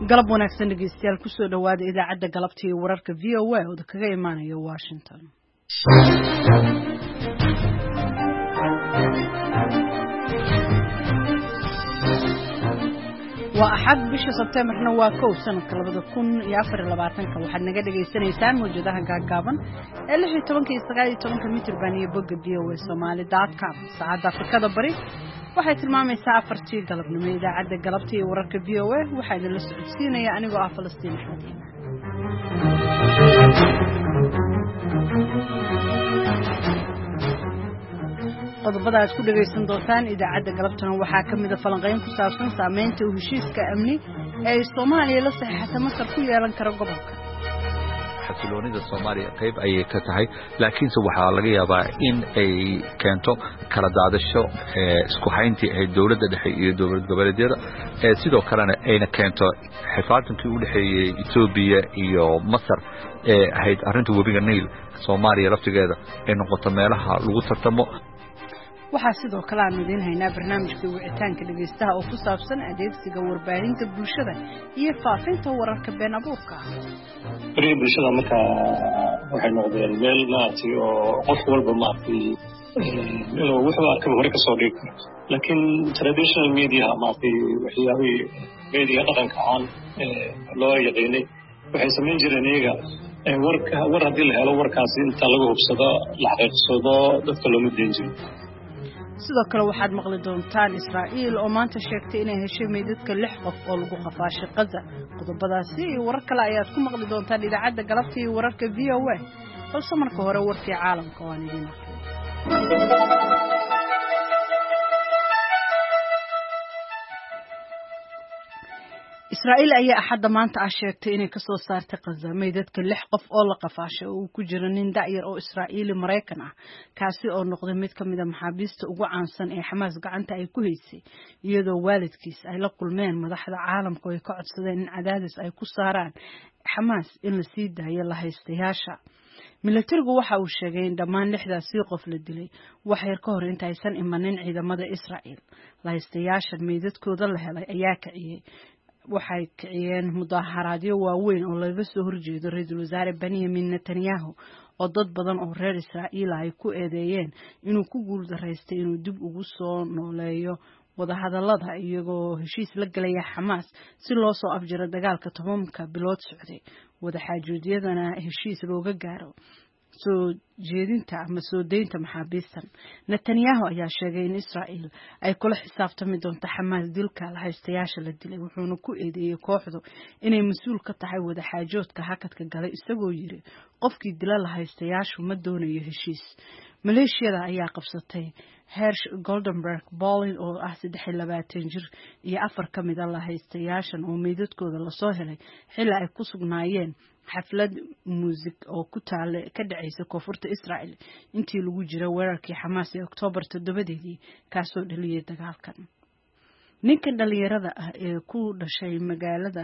galab wanaagsan dhegeystayaal ku soo dhawaada idaacadda galabta iyo wararka VOA oo kaga imaanaya Washington. waa axad bisha Sebteembarna waa 1 sanadka 2024 waxaad naga dhageysanaysaan mowjadaha gaagaaban ee 16 iyo 19 mitir baan iyo bogga voasomali.com saacadda Afrikada Bari waxay tilmaamaysaa 4 galabnimo idaacadda galabta iyo wararka VOA waxaa idin la socodsiinaya anigoo ah Falastiin Axmed qodobada aad ku dhageysan doontaan idaacadda galabtana waxaa ka mid ah falanqeyn ku saabsan saameynta uu heshiiska amni ee Soomaaliya la saxiixatay Masar ku yeelan kara gobolka. xasiloonida Soomaaliya qayb ayay ka tahay laakiinse waxaa laga yaabaa in ay keento kala daadasho isku hayntii ay dawladda dhexe iyo dawlad goboleedyada sidoo kalena ayna keento xifaadankii u dhaxeeyay Itoobiya iyo Masar ahayd arrinta webiga Niil Soomaaliya laftigeeda ay noqoto meelaha lagu tartamo. waxaa sidoo kale aan idin haynaa barnaamijka wicitaanka dhageystaha oo ku saabsan adeegsiga warbaahinta bulshada iyo faafinta wararka been abuurka ah. bulshada marka waxay noqdeen meel maartay oo qof walba maartay inuu wuxuu arkay hore ka soo dhigi karo laakiin traditional media maartay waxyaabay media dhaqanka aan loo yaqaanay waxay sameyn jireen iyaga war haddii la helo warkaasi inta lagu hubsado la xaqiiqsado dadka loo mudeyn jiray. sidoo kale waxaad maqli doontaan Israa'iil oo maanta sheegtay inay heshay meydadka 6 qof oo lagu qafaashay Gaza. qodobadaasi iyo warar kale ayaad ku maqli doontaan idaacadda galabta iyo wararka VOA. balse marka hore warkii caalamka waan idin Israa'iil ayaa axadda maanta sheegtay inay ka soo saartay Gaza meydadka 6 qof oo la qafaashay oo ku jira nin da'yar oo Israa'iili Mareykan ah kaasi oo noqday mid ka mid ah maxaabiista ugu caansan ee Xamaas gacanta ay ku haysay iyadoo waalidkiis ay la kulmeen madaxda caalamka oo ay ka codsadeen in cadaadis ay ku saaraan Xamaas in la sii daayo la haystayaasha. militarigu waxa uu sheegay in dhammaan 6daasi qof la dilay wax yar ka hor inta aysan imanin ciidamada Israa'iil. la haystayaasha meydadkooda la helay ayaa kiciyay waxay kiciyeen mudaharaadyo waaweyn oo laga soo horjeedo ra'iisul wasaare Benjamin Netanyahu oo dad badan oo reer Israa'iil ay ku eedeeyeen inuu ku guuldareystay inuu dib ugu soo nooleeyo wadahadallada iyagoo heshiis la galaya Xamaas si loo soo afjaro dagaalka 10 bilood socday wadaxaajoodiyadana heshiis looga gaaro soo jeedinta ama soo deynta maxaabiistan. Netanyahu ayaa sheegay in Israa'iil ay kula xisaabtami doonto Xamaas dilka la haystayaasha la dilay wuxuuna ku eedeeyay kooxdu inay mas'uul ka tahay wadaxaajoodka hakadka galay isagoo yiri qofkii dila la haystayaashu ma doonayo heshiis. maleeshiyada ayaa qabsatay Hersh Goldenberg Bolin oo ah 23 jir iyo 4 ka mid ah la haystayaashan oo meydadkooda la soo helay xilli ay ku sugnaayeen xaflad muusik oo ku taale ka dhacaysa koonfurta Israa'iil intii lagu jiro weerarkii Xamaas ee Oktoobar 7 kaasoo dhaliyay dagaalkan. ninkan dhalinyarada ah ee ku dhashay magaalada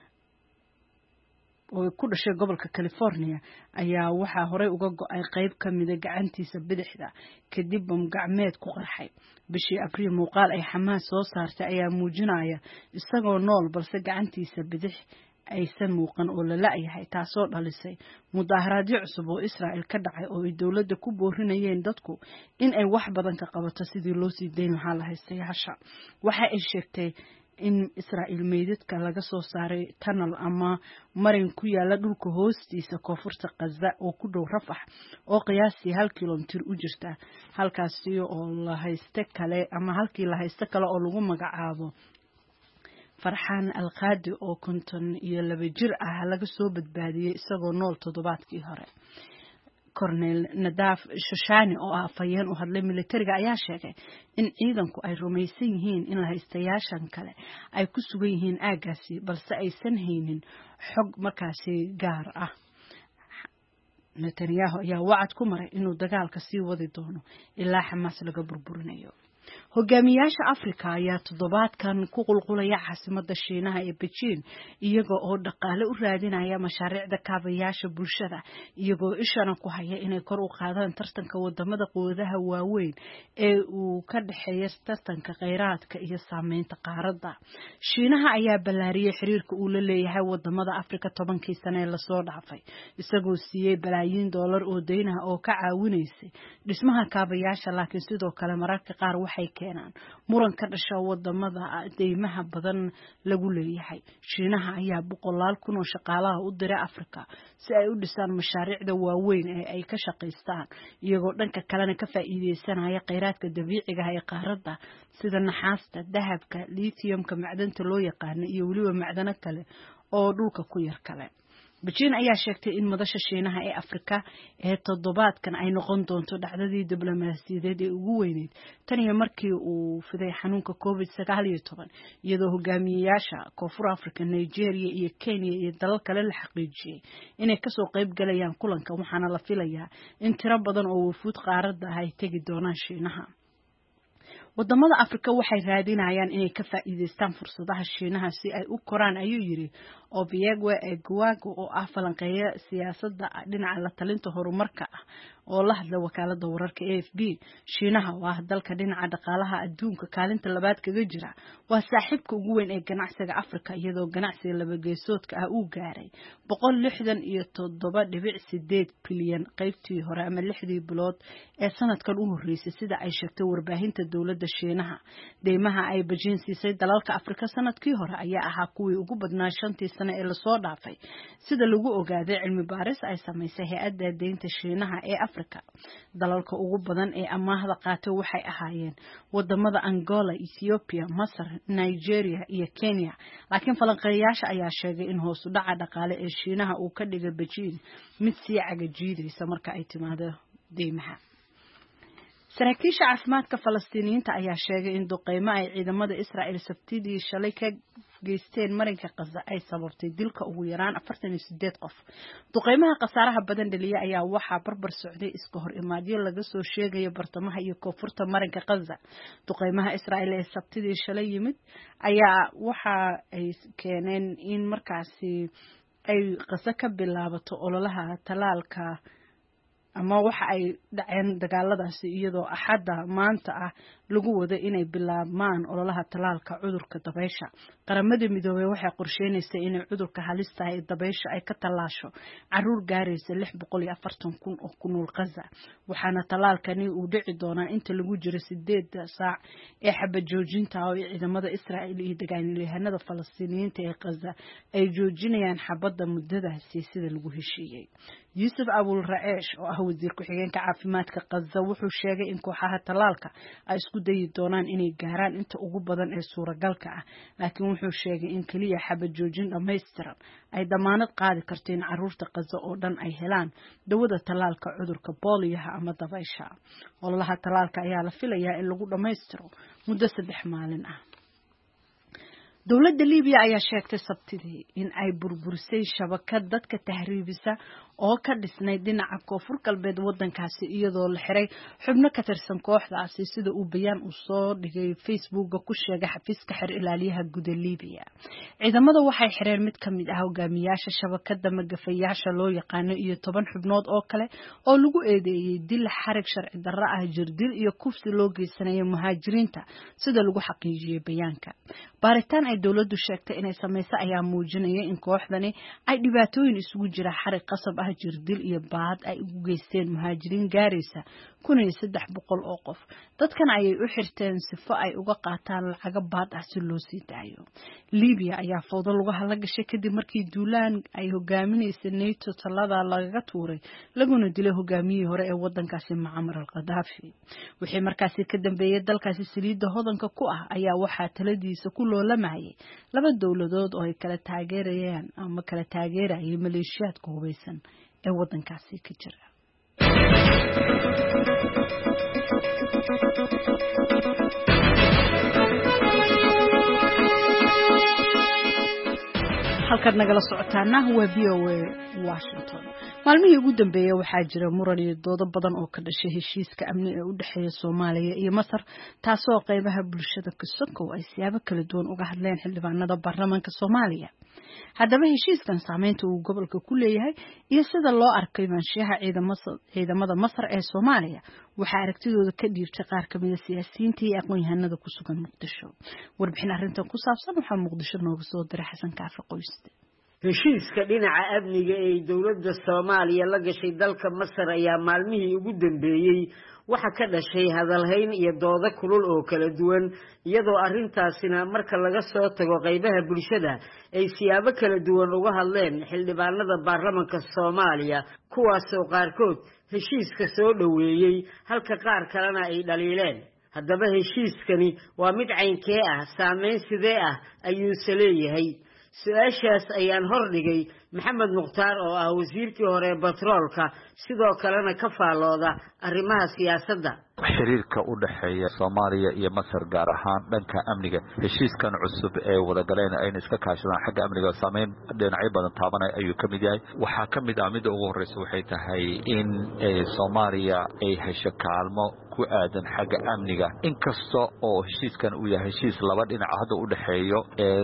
oo ku dhashay gobolka California ayaa waxa hore uga go'ay qayb ka mid ah gacantiisa bidixda kadib bam gacmeed ku qarxay. bishii Abriil muuqaal ay Xamaas soo saartay ayaa muujinaya isagoo nool balse gacantiisa bidix aysan muuqan oo la la'yahay taasoo dhalisay mudaharaadyo cusub oo Israa'iil ka dhacay oo ay dawladda ku boorinayeen dadku in ay wax badan ka qabato sidii loo sii deyn lahaa la haystayaasha. waxa ay sheegtay in Israa'iil meydadka laga soo saaray tunnel ama marin ku yaala dhulka hoostiisa koonfurta Gaza oo ku dhow Rafah oo qiyaastii 1 kiiloomitir u jirta halkaasi oo la haysta kale ama halkii la haysta kale oo lagu magacaabo Farxaan Al-Qaadi oo 52 jir ah laga soo badbaadiyay isagoo nool toddobaadkii hore. Cornel Nadaaf Shoshani oo ah afhayeen u hadlay militariga ayaa sheegay in ciidanku ay rumaysan yihiin in la haystayaashan kale ay ku sugan yihiin aagaasi balse aysan haynin xog markaasi gaar ah. Netanyahu ayaa wacad ku maray inuu dagaalka sii wadi doono ilaa Xamaas laga burburinayo. hogaamiyaasha Afrika ayaa toddobaadkan ku qulqulaya caasimadda Shiinaha ee Beijing iyagoo oo dhaqaale u raadinaya mashaariicda kaabayaasha bulshada iyagoo ishana ku haya inay kor u qaadaan tartanka wadamada quwadaha waaweyn ee uu ka dhaxeeyo tartanka kheyraadka iyo saameynta qaaradda. Shiinaha ayaa ballaariyay xiriirka uu la leeyahay wadamada Afrika 10 sano ee la soo dhaafay isagoo siiyay balaayiin dollar oo deyn ah oo ka caawinaysay dhismaha kaabayaasha laakiin sidoo kale mararka qaar waxay keenaan muran ka dhasha wadamada deymaha badan lagu leeyahay. Shiinaha ayaa 100,000 oo shaqaalaha u diray Afrika si ay u dhisaan mashaariicda waaweyn ee ay ka shaqeystaan iyagoo dhanka kalena ka faa'iideysanaya kheyraadka dabiiciga ah ee qaaradda sida naxaasta, dahabka, lithiumka macdanta loo yaqaan iyo waliba macdano kale oo dhulka ku yar kale. Beijing ayaa sheegtay in madasha Shiinaha ee Afrika ee toddobaadkan ay noqon doonto dhacdadii diblomaasiyadeed ee ugu weyneyd tan iyo markii uu fiday xanuunka COVID-19 iyadoo hogaamiyayaasha Koonfur Afrika, Nigeria iyo Kenya iyo dalal kale la xaqiijiyay inay ka soo qayb galayaan kulanka waxaana la filayaa in tiro badan oo wufuud qaaradda ay tagi doonaan Shiinaha. wadamada Afrika waxay raadinayaan inay ka faa'iideystaan fursadaha Shiinaha si ay u koraan ayuu yiri Obiegwe Egwago oo ah falanqeeya siyaasadda dhinaca la talinta horumarka ah oo la hadla wakaalada wararka AFP. Shiinaha waa dalka dhinaca dhaqaalaha adduunka kaalinta labaad kaga jira waa saaxiibka ugu weyn ee ganacsiga Afrika iyadoo ganacsiga laba geesoodka ah uu gaaray 167.8 bilyan qaybtii hore ama 6 bilood ee sanadkan u horeysay sida ay sheegtay warbaahinta dawladda Shiinaha. Deymaha ay Beijing siisay dalalka Afrika sanadkii hore ayaa ahaa kuwii ugu badnaa 5 sano ee la soo dhaafay sida lagu ogaaday cilmi baaris ay sameysay hay'adda deynta Shiinaha ee Afrika. dalalka ugu badan ee amaahda qaatay waxay ahaayeen wadamada Angola, Ethiopia, Masar, Nigeria iyo Kenya laakiin falanqeeyaasha ayaa sheegay in hoos u dhaca dhaqaale ee Shiinaha uu ka dhigay Beijing mid sii cagajiidaysa marka ay timaado deymaha. saraakiisha caafimaadka Falastiiniyiinta ayaa sheegay in duqeymo ay ciidamada Israa'iil Sabtidii shalay ka geysteen marinka Gaza ay sababtay dilka ugu yaraan 48 qof. Duqeymaha khasaaraha badan dhaliya ayaa waxaa barbar socday iska hor imaadyo laga soo sheegayo bartamaha iyo koonfurta marinka Gaza. Duqeymaha Israa'iil ee Sabtidii shalay yimid ayaa waxa ay keeneen in markaasi ay Gaza ka bilaabato ololaha talaalka ama waxa ay dhaceen dagaaladaasi iyadoo axadda maanta ah lagu wado inay bilaabmaan ololaha talaalka cudurka dabaysha. Qaramada Midoobay waxay qorsheynaysaa in cudurka halista ah ee dabaysha ay ka talaasho caruur gaaraysa 640,000 oo ku nool Gaza waxaana talaalkani uu dhici doonaa inta lagu jiro 8 saac ee xabad joojinta oo ciidamada Israa'iil iyo dagaalyahanada Falastiiniyiinta ee Gaza ay joojinayaan xabadda muddadaasi sida lagu heshiiyay. Yusuf Abul Raa'ish oo ah wasiir ku-xigeenka caafimaadka Gaza wuxuu sheegay in kooxaha talaalka ay isku dayi doonaan inay gaaraan inta ugu badan ee suuragalka ah laakiin wuxuu sheegay in kaliya xabad joojin dhameystiran ay damaanad qaadi karto in caruurta Gaza oo dhan ay helaan dawada talaalka cudurka booliyaha ama dabaysha. ololaha talaalka ayaa la filayaa in lagu dhameystiro muddo 3 maalin ah. dawladda Liibiya ayaa sheegtay Sabtidii in ay burburisay shabakad dadka tahriibisa oo ka dhisnay dhinaca koonfur galbeed wadankaasi iyadoo la xiray xubno ka tirsan kooxdaasi sida uu bayaan u soo dhigay Facebook ku sheegay xafiiska xir ilaaliyaha guud ee Liibiya. ciidamada waxay xireen mid ka mid ah hogaamiyaasha shabakadda magafayaasha loo yaqaan iyo 10 xubnood oo kale oo lagu eedeeyay dil xarig sharci darro ah jirdil iyo kufsi loo geysanayo muhaajiriinta sida lagu xaqiijiyay bayaanka. baaritaan ay dawladdu sheegtay inay sameysay ayaa muujinaya in kooxdani ay dhibaatooyin isugu jira xarig qasab ah jirdil iyo baad ay ugu geysteen muhaajiriin gaaraysa 1300 oo qof. dadkan ayay u xirteen sifo ay uga qaataan lacag baad ah si loo sii daayo. Liibiya ayaa fowdo lagu halagashay kadib markii duulaan ay hogaaminaysay NATO talada laga tuuray laguna dilay hogaamiyihii hore ee wadankaasi Muammar al-Gaddafi. wixii markaasi ka dambeeyay dalkaasi saliidda hodanka ku ah ayaa waxaa taladiisa ku loolamayay laba dawladood oo ay kala taageerayaan ama kala taageerayay maleeshiyaadka hubeysan ee wadankaasi ka jira. halkaad nagala socotaana waa VOA Washington. maalmihii ugu dambeeyay waxaa jira muran iyo doodo badan oo ka dhashay heshiiska amni ee u dhexeeya Soomaaliya iyo Masar taasoo qaybaha bulshada ka sokow ay siyaabo kala duwan uga hadleen xildhibaanada baarlamaanka Soomaaliya. haddaba heshiiskan saameynta uu gobolka ku leeyahay iyo sida loo arkay maanshiyaha ciidamada Masar ee Soomaaliya waxaa aragtidooda ka dhiibtay qaar ka mid ah siyaasiyiinta iyo aqoon-yahanada ku sugan Muqdisho. warbixin arrintan ku saabsan waxaa Muqdisho nooga soo diray Xasan Kaafi Qoyste. heshiiska dhinaca amniga ee dawladda Soomaaliya la gashay dalka Masar ayaa maalmihii ugu dambeeyay waxa ka dhashay hadalhayn iyo doodo kulul oo kala duwan iyadoo arrintaasina marka laga soo tago qaybaha bulshada ay siyaabo kala duwan uga hadleen xildhibaanada baarlamaanka Soomaaliya kuwaas oo qaarkood heshiiska soo dhaweeyay halka qaar kalena ay dhaliileen. haddaba heshiiskani waa mid caynkee ah saameyn sidee ah ayuu leeyahay su-aashaas ayaan hordhigay maxamed mukhtaar oo ah wasiirkii hore batroolka sidoo kalena ka faalooda arrimaha siyaasadda. xiriirka u dhaxeeya Soomaaliya iyo Masar gaar ahaan dhanka amniga heshiiskan cusub ee wada galeen ay iska kaashadaan xagga amniga saameyn dhinacyo badan taabanay ayuu ka mid yahay. waxaa ka mid ah mid ugu horeysa waxay tahay in Soomaaliya ay hesho kaalmo ku aadan xagga amniga inkasta oo heshiiskan uu yahay heshiis laba dhinac hadda u dhaxeeyo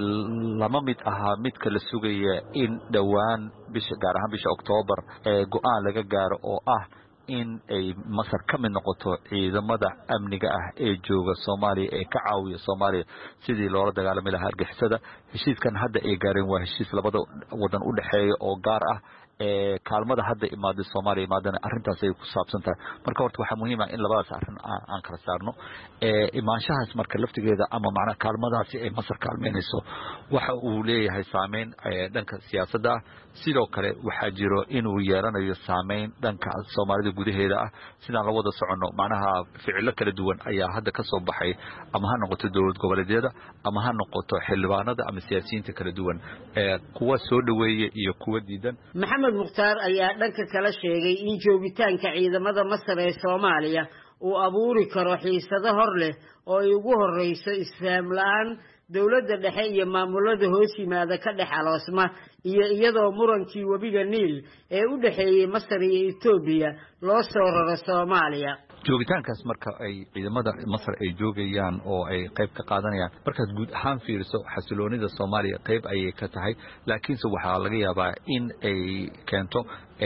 lama mid aha midka la sugaya in dhawaan gaar ahaan bisha Oktoobar go'aan laga gaaro oo ah in ay Masar ka mid noqoto ciidamada amniga ah ee jooga Soomaaliya ee ka caawiya Soomaaliya sidii loola dagaalami lahaa argixisada. heshiiskan hadda ay gaareen waa heshiis labada wadan u dhaxeeya oo gaar ah kaalmada hadda imaaday Soomaaliya imaadana arrintaas ay ku saabsan tahay. marka horta waxaa muhiim ah in labadaas arrin aan kala saarno imaanshahaas marka laftigeeda ama macnaha kaalmadaasi ay Masar kaalmeynayso waxa uu leeyahay saameyn dhanka siyaasadda ah. sidoo kale waxaa jiro inuu yeelanayo saameyn dhanka Soomaalida gudaheeda ah sidaan la wada soconno macnaha ficilo kala duwan ayaa hadda ka soo baxay ama ha noqoto dowlad goboleedyada ama ha noqoto xildhibaanada ama siyaasiyiinta kala duwan kuwa soo dhaweeyay iyo kuwa diidan. maxamed mukhtaar ayaa dhanka kala sheegay in joogitaanka ciidamada Masar ee Soomaaliya uu abuuri karo xiisado hor leh oo ay ugu horeyso isfahm la'aan dawladda dhexe iyo maamulada hoos yimaada ka dhex aloosma iyo iyadoo murankii webiga Niil ee u dhaxeeyay Masar iyo Itoobiya loo soo raro Soomaaliya. joogitaankaas marka ay ciidamada Masar ay joogayaan oo ay qayb ka qaadanayaan markaas guud ahaan fiiriso xasiloonida Soomaaliya qayb ayay ka tahay laakiinse waxaa laga yaabaa in ay keento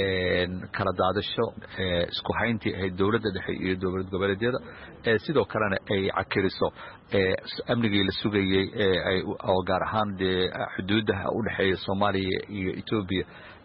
kala daadasho isku hayntii ay dawladda dhexe iyo dowlad goboleedyada sidoo kalena ay cakiriso amnigii la sugayay oo gaar ahaan xuduudaha u dhaxeeya Soomaaliya iyo Itoobiya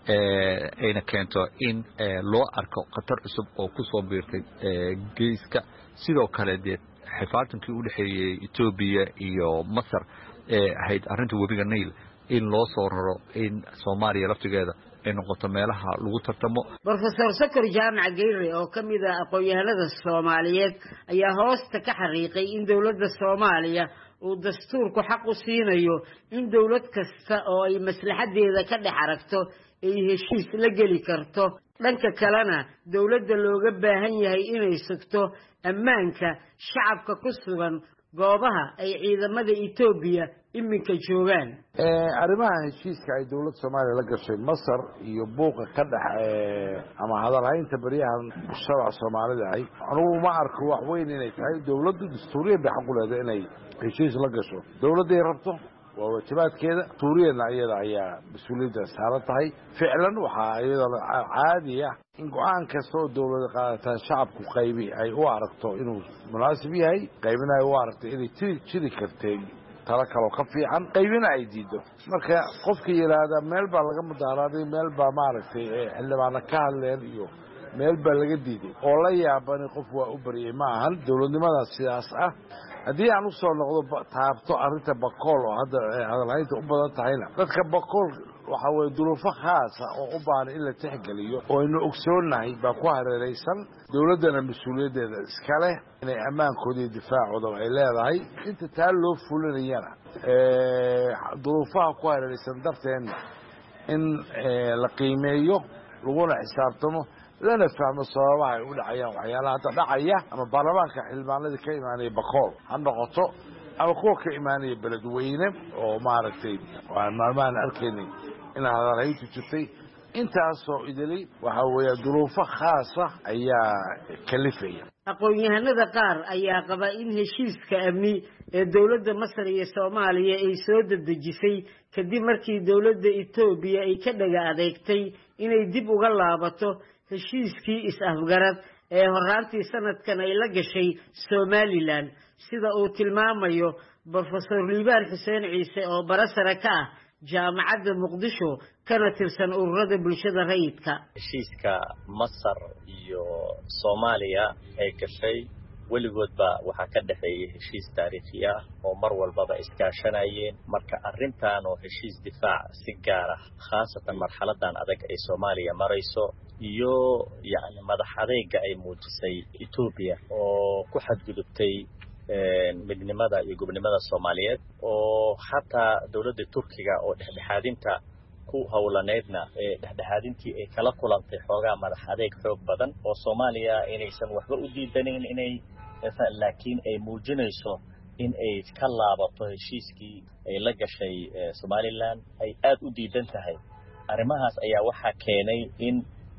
ayna keento in loo arko khatar cusub oo ku soo biirtay geeska. sidoo kale xifaartankii u dhaxeeyay Itoobiya iyo Masar ahayd arrinta webiga Niil in loo soo raro in Soomaaliya laftigeeda ay noqoto meelaha lagu tartamo. Professor Sakar Jaamac Geyle oo ka mid ah aqoon-yahanada Soomaaliyeed ayaa hoosta ka xariiqay in dawladda Soomaaliya uu dastuurku xaq u siinayo in dawlad kasta oo ay maslaxadeeda ka dhex aragto ay heshiis la geli karto dhanka kalena dawladda looga baahan yahay inay sugto ammaanka shacabka ku sugan goobaha ay ciidamada Itoobiya iminka joogaan. arrimaha heshiiska ay dawladda Soomaaliya la gashay Masar iyo buuqa ka dhex ama hadalhaynta bariyahan shacabka Soomaalida ay anigu ma arko wax weyn inay tahay dawladdu dastuuriyan bay xaq u leedahay inay heshiis la gasho dawladda ay rabto waa waajibaadkeeda tuuriyana iyada ayaa mas'uuliyadda saaran tahay ficlan waxaa iyada caadi ah in go'aan kasta oo dawladda qaadataa shacabku qaybi ay u aragto inuu munaasib yahay qaybina ay u aragto inay jiri kartay tala kaloo ka fiican qaybina ay diido. marka qofka yiraahda meel baa laga mudaaraaday meel baa maaragtay xildhibaano ka hadleen iyo meel baa laga diiday oo la yaabani qof waa u bariyay ma ahan dawladnimada sidaas ah. haddii aan u soo noqdo taabto arrinta Bakool oo hadda hadalhaynta u badan tahayna dadka Bakool waxa way duruufo khaas ah oo u baahan in la tixgeliyo oo aynu ogsoonahay baa ku hareeraysan dawladdana mas'uuliyaddeeda iska leh inay ammaankooda iyo difaacooda ay leedahay inta taa loo fulinayana duruufaha ku hareeraysan darteen in la qiimeeyo laguna xisaabtamo lana fahmo sababaha ay u dhacayaan waxyaalaha hadda dhacaya ama baarlamaanka xildhibaanada ka imaanaya Bakool ha noqoto ama kuwa ka imaanaya beledweyne oo maaragtay waan maalmahan arkaynay in hadalhayntu jirtay intaasoo idili waxa weeye duruufo khaasa ayaa kalifaya aqoon-yahanada qaar ayaa qaba in heshiiska amni ee dowladda Masar iyo Soomaaliya ay soo dedejisay kadib markii dowladda Itoobiya ay ka dhaga adeegtay inay dib uga laabato heshiiskii is-afgarad ee horaantii sanadkan ay la gashay Somaliland sida uu tilmaamayo Professor Liibaan Xuseen Ciise oo barasara ka ah jaamacadda Muqdisho kana tirsan ururada bulshada rayidka. heshiiska Masar iyo Soomaaliya ay gashay weligoodba waxa ka dhaxeeyay heshiis taariikhi ah oo mar walba iskaashanayeen marka arrintan oo heshiis difaac si gaar ah khaasatan marxaladan adag ay Soomaaliya marayso iyo yaani madax adeega ay muujisay Itoobiya oo ku xadgudubtay midnimada iyo gobonimada Soomaaliyeed oo hataa dawladda Turkiga oo dhexdhexaadinta ku hawlaneedna dhexdhexaadintii ay kala kulantay xoogaa madax adeeg xoog badan oo Soomaaliya inaysan waxba u diidanin inay laakiin ay muujinayso in ay ka laabato heshiiskii ay la gashay Somaliland ay aad u diidan tahay arrimahaas ayaa waxa keenay in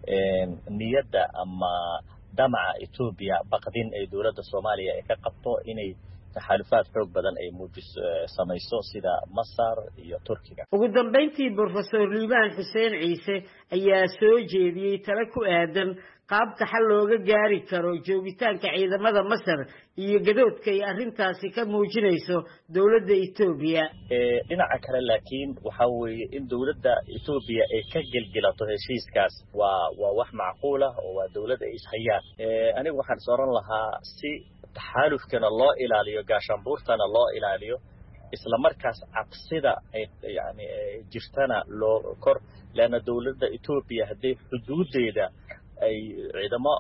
niyadda ama damaca Itoobiya baqdin ay dawladda Soomaaliya ay ka qabto inay taxalufaad xoog badan ay samayso sida Masar iyo Turkiga. ugu dambeyntii Professor Liibaan Xuseen Ciise ayaa soo jeediyay talo ku aadan qaabka xal looga gaari karo joogitaanka ciidamada Masar iyo gadoodka ay arrintaasi ka muujinayso dawladda Itoobiya. dhinaca kale laakiin waxa weeye in dawladda Itoobiya ay ka gelgelato heshiiskaas waa wax macquul ah oo waa dawladda ay ishayaan. anigu waxaan sooran lahaa si taxalufkana loo ilaaliyo gaashaanbuurtana loo ilaaliyo isla markaas cabsida ay yaani jirtana loo kor laana dawladda Itoobiya haday xuduudeeda ay ciidamo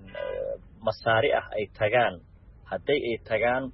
masaari ah ay tagaan haday ay tagaan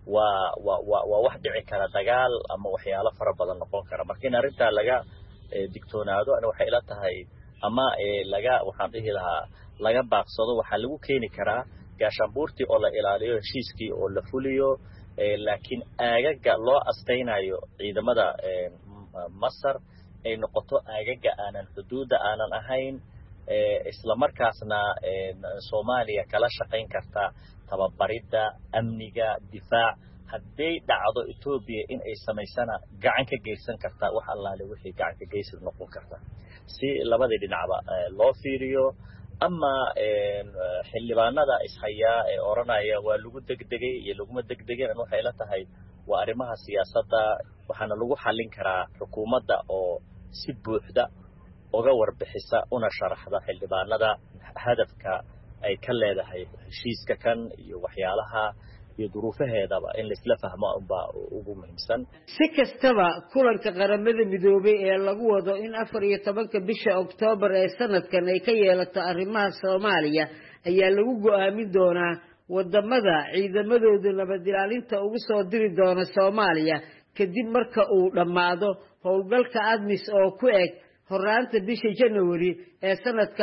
waa wax dhici kara dagaal ama waxyaalo fara badan noqon kara marka in arinta laga digtoonaado ana waxa ila tahay ama waxaan dhihi lahaa laga baaqsado waxa lagu keeni karaa gaashaanbuurtii oo la ilaaliyo heshiiskii oo la fuliyo laakiin aagaga loo asteynayo ciidamada Masar ay noqoto aagaga aanan xuduuda aanan ahayn isla markaasna Soomaaliya kala shaqeyn karta tababarida amniga difaac haday dhacdo Itoobiya in ay sameysana gacan ka geysan karta wax allaale wixii gacan ka geysan noqon karta si labada dhinacba loo fiiriyo ama xildhibaanada ishaya ee oranaya waa lagu degdegay iyo laguma degdegin waxay la tahay waa arrimaha siyaasadda waxaana lagu xalin karaa xukuumadda oo si buuxda uga warbixisa una sharaxda xildhibaanada hadafka ay ka leedahay heshiiska kan iyo waxyaalaha iyo duruufaheedaba in la isla fahmo ugu muhiimsan. si kastaba kulanka qaramada midoobay ee lagu wado in 14 bisha Oktoobar ee sanadkan ay ka yeelato arrimaha Soomaaliya ayaa lagu go'aamin doonaa wadamada ciidamadooda nabad ilaalinta ugu soo diri doona Soomaaliya kadib marka uu dhamaado howlgalka ADMIS oo ku eg horaanta bisha January ee sanadka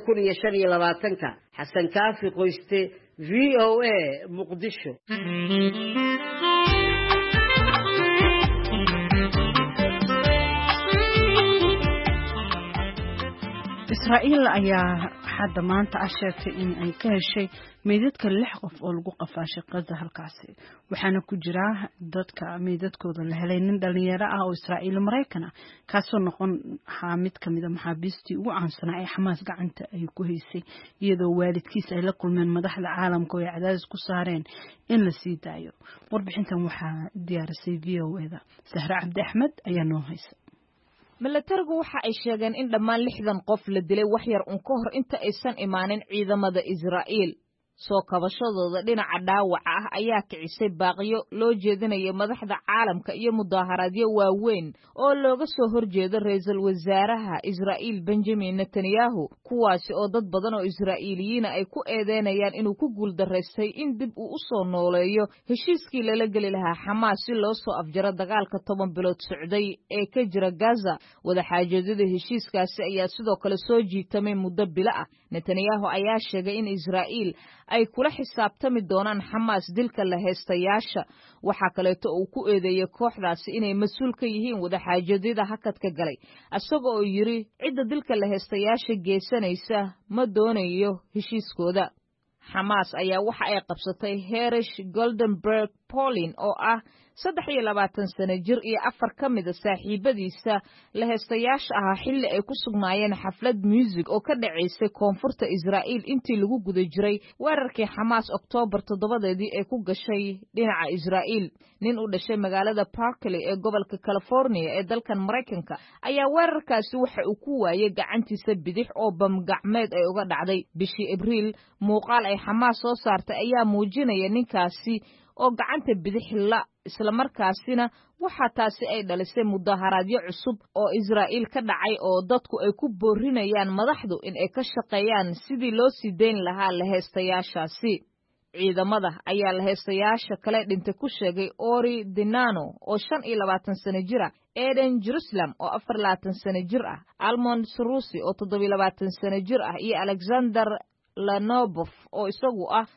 2025. Xasan Kaafi Qoyste, VOA Muqdisho. Israa'iil ayaa hadda maanta sheegtay in ay ka heshay meydadka 6 qof oo lagu qafaashay Gaza halkaasi waxaana ku jira dadka meydadkooda la helay nin dhalinyaro ah oo Israa'iil Mareykan ah kaasoo noqon mid kamid ah maxaabiistii ugu caansanaa ee Xamaas gacanta ay ku haysay iyadoo waalidkiis ay la kulmeen madaxda caalamka oo cadaadis ku saareen in la sii daayo. warbixintan waxaa diyaarisay VOA-da Sahra Cabdi Axmed ayaa noo haysa. milatarigu waxa ay sheegeen in dhammaan 60 qof la dilay wax yar ka hor inta aysan imaanin ciidamada Israa'iil. soo kabashadooda dhinaca dhaawaca ah ayaa kicisay baaqiyo loo jeedinayo madaxda caalamka iyo mudaharaadyo waaweyn oo looga soo horjeedo ra'iisul wasaaraha Israa'iil Benjamin Netanyahu kuwaasi oo dad badan oo Israa'iiliyiin ay ku eedeynayaan inuu ku guuldareystay in dib uu u soo nooleeyo heshiiskii lala gali lahaa Xamaas si loo soo afjaro dagaalka 10 bilood socday ee ka jira Gaza. wadaxaajoodida heshiiskaasi ayaa sidoo kale soo jiitamay muddo bilo ah. Netanyahu ayaa sheegay in Israa'iil ay kula xisaabtami doonaan xamaas dilka la heestayaasha waxaa kaleeto uu ku eedeeyey kooxdaasi inay mas-uul ka yihiin wadaxaajadyada hakadka galay isaga oo yidhi cidda dilka la heestayaasha geysanaysa ma doonayo heshiiskooda xamaas ayaa waxa ay qabsatay Herish Goldenberg Paulin oo ah 23 sano jir iyo 4 ka mid ah saaxiibadiisa la heestayaasha ahaa xilli ay ku sugnaayeen xaflad music oo ka dhaceysay koonfurta Israa'iil intii lagu guda jiray weerarkii Xamaas Oktoobar 7-deedii ay ku gashay dhinaca Israa'iil nin u dhashay magaalada Berkeley ee gobolka California ee dalkan Mareykanka ayaa weerarkaasi waxa uu ku waayay gacantiisa bidix oo bam gacmeed ay uga dhacday bishii Abriil muuqaal ay Xamaas soo saartay ayaa muujinaya ninkaasi oo gacanta bidix la isla markaasina waxa taasi ay dhalisay mudaharaadyo cusub oo Israa'iil ka dhacay oo dadku ay ku boorinayaan madaxdu in ay ka shaqeeyaan sidii loo sii deyn lahaa la heestayaashaasi ciidamada ayaa la heestayaasha kale dhintay ku sheegay Ori Dinano oo 25 sano jir ah Eden Jerusalem oo 24 sano jir ah Almond Sarusi oo 27 sano jir ah iyo Alexander Lanobov oo isagu ah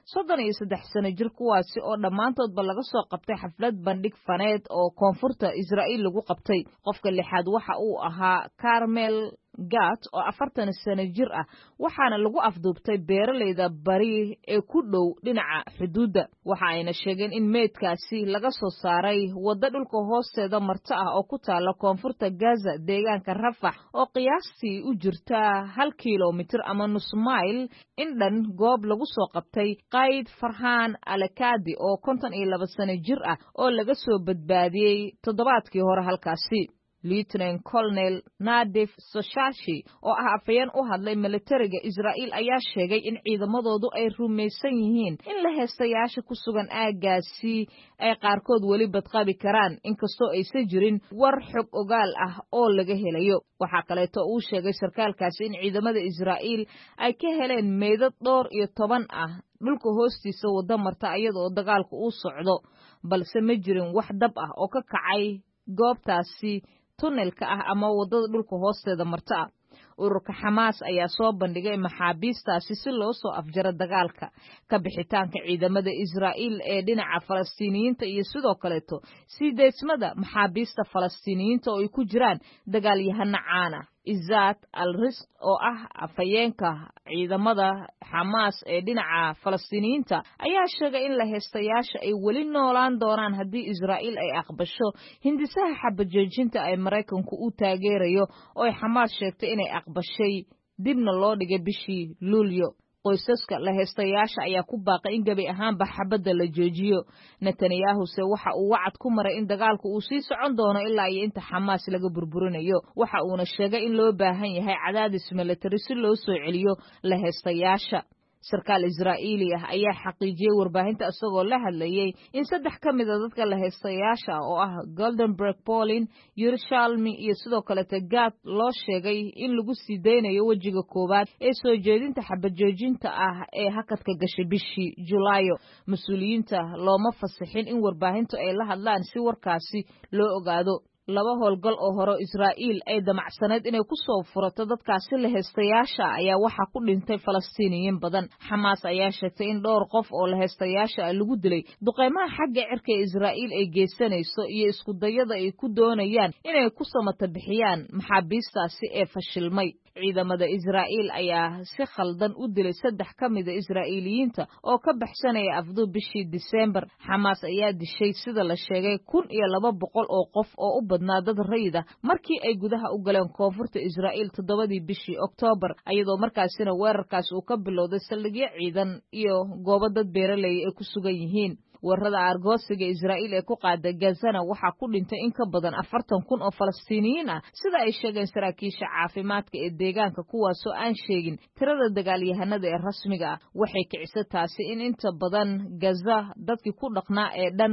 33 sano jir kuwaasi oo dhammaantoodba laga soo qabtay xaflad bandhig faneed oo koonfurta Israa'iil lagu qabtay qofka lixaad waxa uu ahaa Carmel Gat oo 40 sano jir ah waxaana lagu afduubtay beeralayda bari ee ku dhow dhinaca xuduudda waxa ayna sheegeen in meedkaasi laga soo saaray wadda dhulka hoosteeda marto ah oo ku taala koonfurta Gaza deegaanka Rafah oo qiyaastii u jirta 1 kiiloomitir ama nus mayl in dhan goob lagu soo qabtay Qayd Farhan Alakadi oo 52 sano jir ah oo laga soo badbaadiyay toddobaadkii hore halkaasi Lieutenant Colonel Nadif Soshashi oo ah afayeen u hadlay militariga Israa'iil ayaa sheegay in ciidamadoodu ay rumaysan yihiin in la heestayaasha ku sugan aagaasi ay qaarkood weli badqabi karaan inkastoo aysan jirin war xog ogaal ah oo laga helayo waxa kaleeto uu sheegay sarkaalkaasi in ciidamada Israa'iil ay ka heleen meydad dhowr iyo 10 ah dhulka hoostiisa wadda marta iyadoo dagaalku uu socdo balse ma jirin wax dab ah oo ka kacay goobtaasi tunnelka ah ama wadada dhulka hoosteeda marta ah ururka Xamaas ayaa soo bandhigay maxaabiistaasi si loo soo afjaro dagaalka ka bixitaanka ciidamada Israa'iil ee dhinaca Falastiiniyiinta iyo sidoo kaleeto sii deysmada maxaabiista Falastiiniyiinta oo ay ku jiraan dagaalyahano caan ah Izat al-Risq oo ah afayeenka ciidamada Xamaas ee dhinaca Falastiiniyiinta ayaa sheegay in la heestayaasha ay weli noolaan doonaan haddii Israa'iil ay aqbasho hindisaha xabajoojinta ay Mareykanku u taageerayo oo ay Xamaas sheegtay inay aqbashay dibna loo dhigay bishii Luulyo qoysaska la heestayaasha ayaa ku baaqay in gabi ahaanba xabadda la joojiyo Netanyahu se waxa uu wacad ku maray in dagaalku uu sii socon doono ilaa iyo inta Xamaas laga burburinayo waxa uuna sheegay in loo baahan yahay cadaadis military si loo soo celiyo la heestayaasha sarkaal Israa'iili ah ayaa xaqiijiyay warbaahinta asagoo la hadlayay in 3 ka mid ah dadka la heestayaasha oo ah Goldenberg Paulin Yerushalmi iyo sidoo kale Gat loo sheegay in lagu sii deynayo wajiga koobaad ee soo jeedinta xabajoojinta ah ee hakadka gashay bishii Julaayo mas'uuliyiinta looma fasixin in warbaahintu ay la hadlaan si warkaasi loo ogaado 2 howlgal oo hore Israa'iil ay damacsaneed inay ku soo furato dadkaasi la heestayaasha ayaa waxa ku dhintay Falastiiniyiin badan Xamaas ayaa sheegtay in dhowr qof oo la heestayaasha lagu dilay duqeymaha xagga cirka ee Israa'iil ay geysanayso iyo isku dayada ay ku doonayaan inay ku samata bixiyaan maxaabiistaasi ee fashilmay ciidamada Israa'iil ayaa si khaldan u dilay 3 ka mid ah Israa'iiliyiinta oo ka baxsanaya afduub bishii December Xamaas ayaa dishay sida la sheegay 1200 oo qof oo u badnaa dad rayid ah markii ay gudaha u galeen koonfurta Israa'iil 7 bishii Oktoobar ayadoo markaasina weerarkaas uu ka bilowday saldhigyo ciidan iyo goobo dad beeraley ay ku sugan yihiin warrada argoosiga Israa'iil ee ku qaaday Gazana waxa ku dhintay in ka badan 40,000 oo Falastiiniyiin ah sida ay sheegeen saraakiisha caafimaadka ee deegaanka kuwaas oo aan sheegin tirada dagaalyahanada ee rasmiga ah waxay kicisay taasi in inta badan Gaza dadkii ku dhaqnaa ee dhan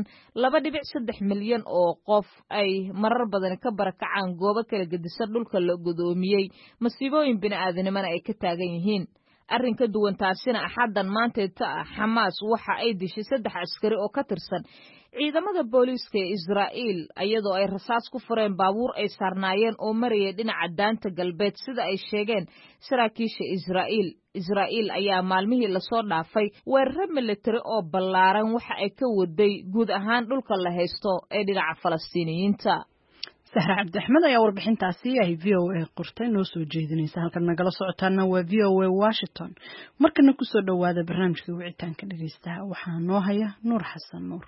2.3 milyan oo qof ay marar badan ka barakacaan goobo kala gedisan dhulka la godoomiyay masiibooyin bini'aadanimada ay ka taagan yihiin arrin ka duwan taasina axaddan maanteeta Xamaas waxa ay dishay 3 askari oo ka tirsan ciidamada booliiska ee Israa'iil iyadoo ay rasaas ku fureen baabuur ay saarnaayeen oo marayay dhinaca daanta galbeed sida ay sheegeen saraakiisha Israa'iil ayaa maalmihii la soo dhaafay weerar militari oo ballaaran waxa ay ka waday guud ahaan dhulka la haysto ee dhinaca Falastiiniyiinta. Sahra Cabdixmed ayaa warbixintaasi ay VOA qortay noo soo jeedinaysa halkan nagala socotaana waa VOA Washington. Markana ku soo dhawaada barnaamijka wicitaanka dhageystaha waxaa noo haya Nuur Xasan Nuur.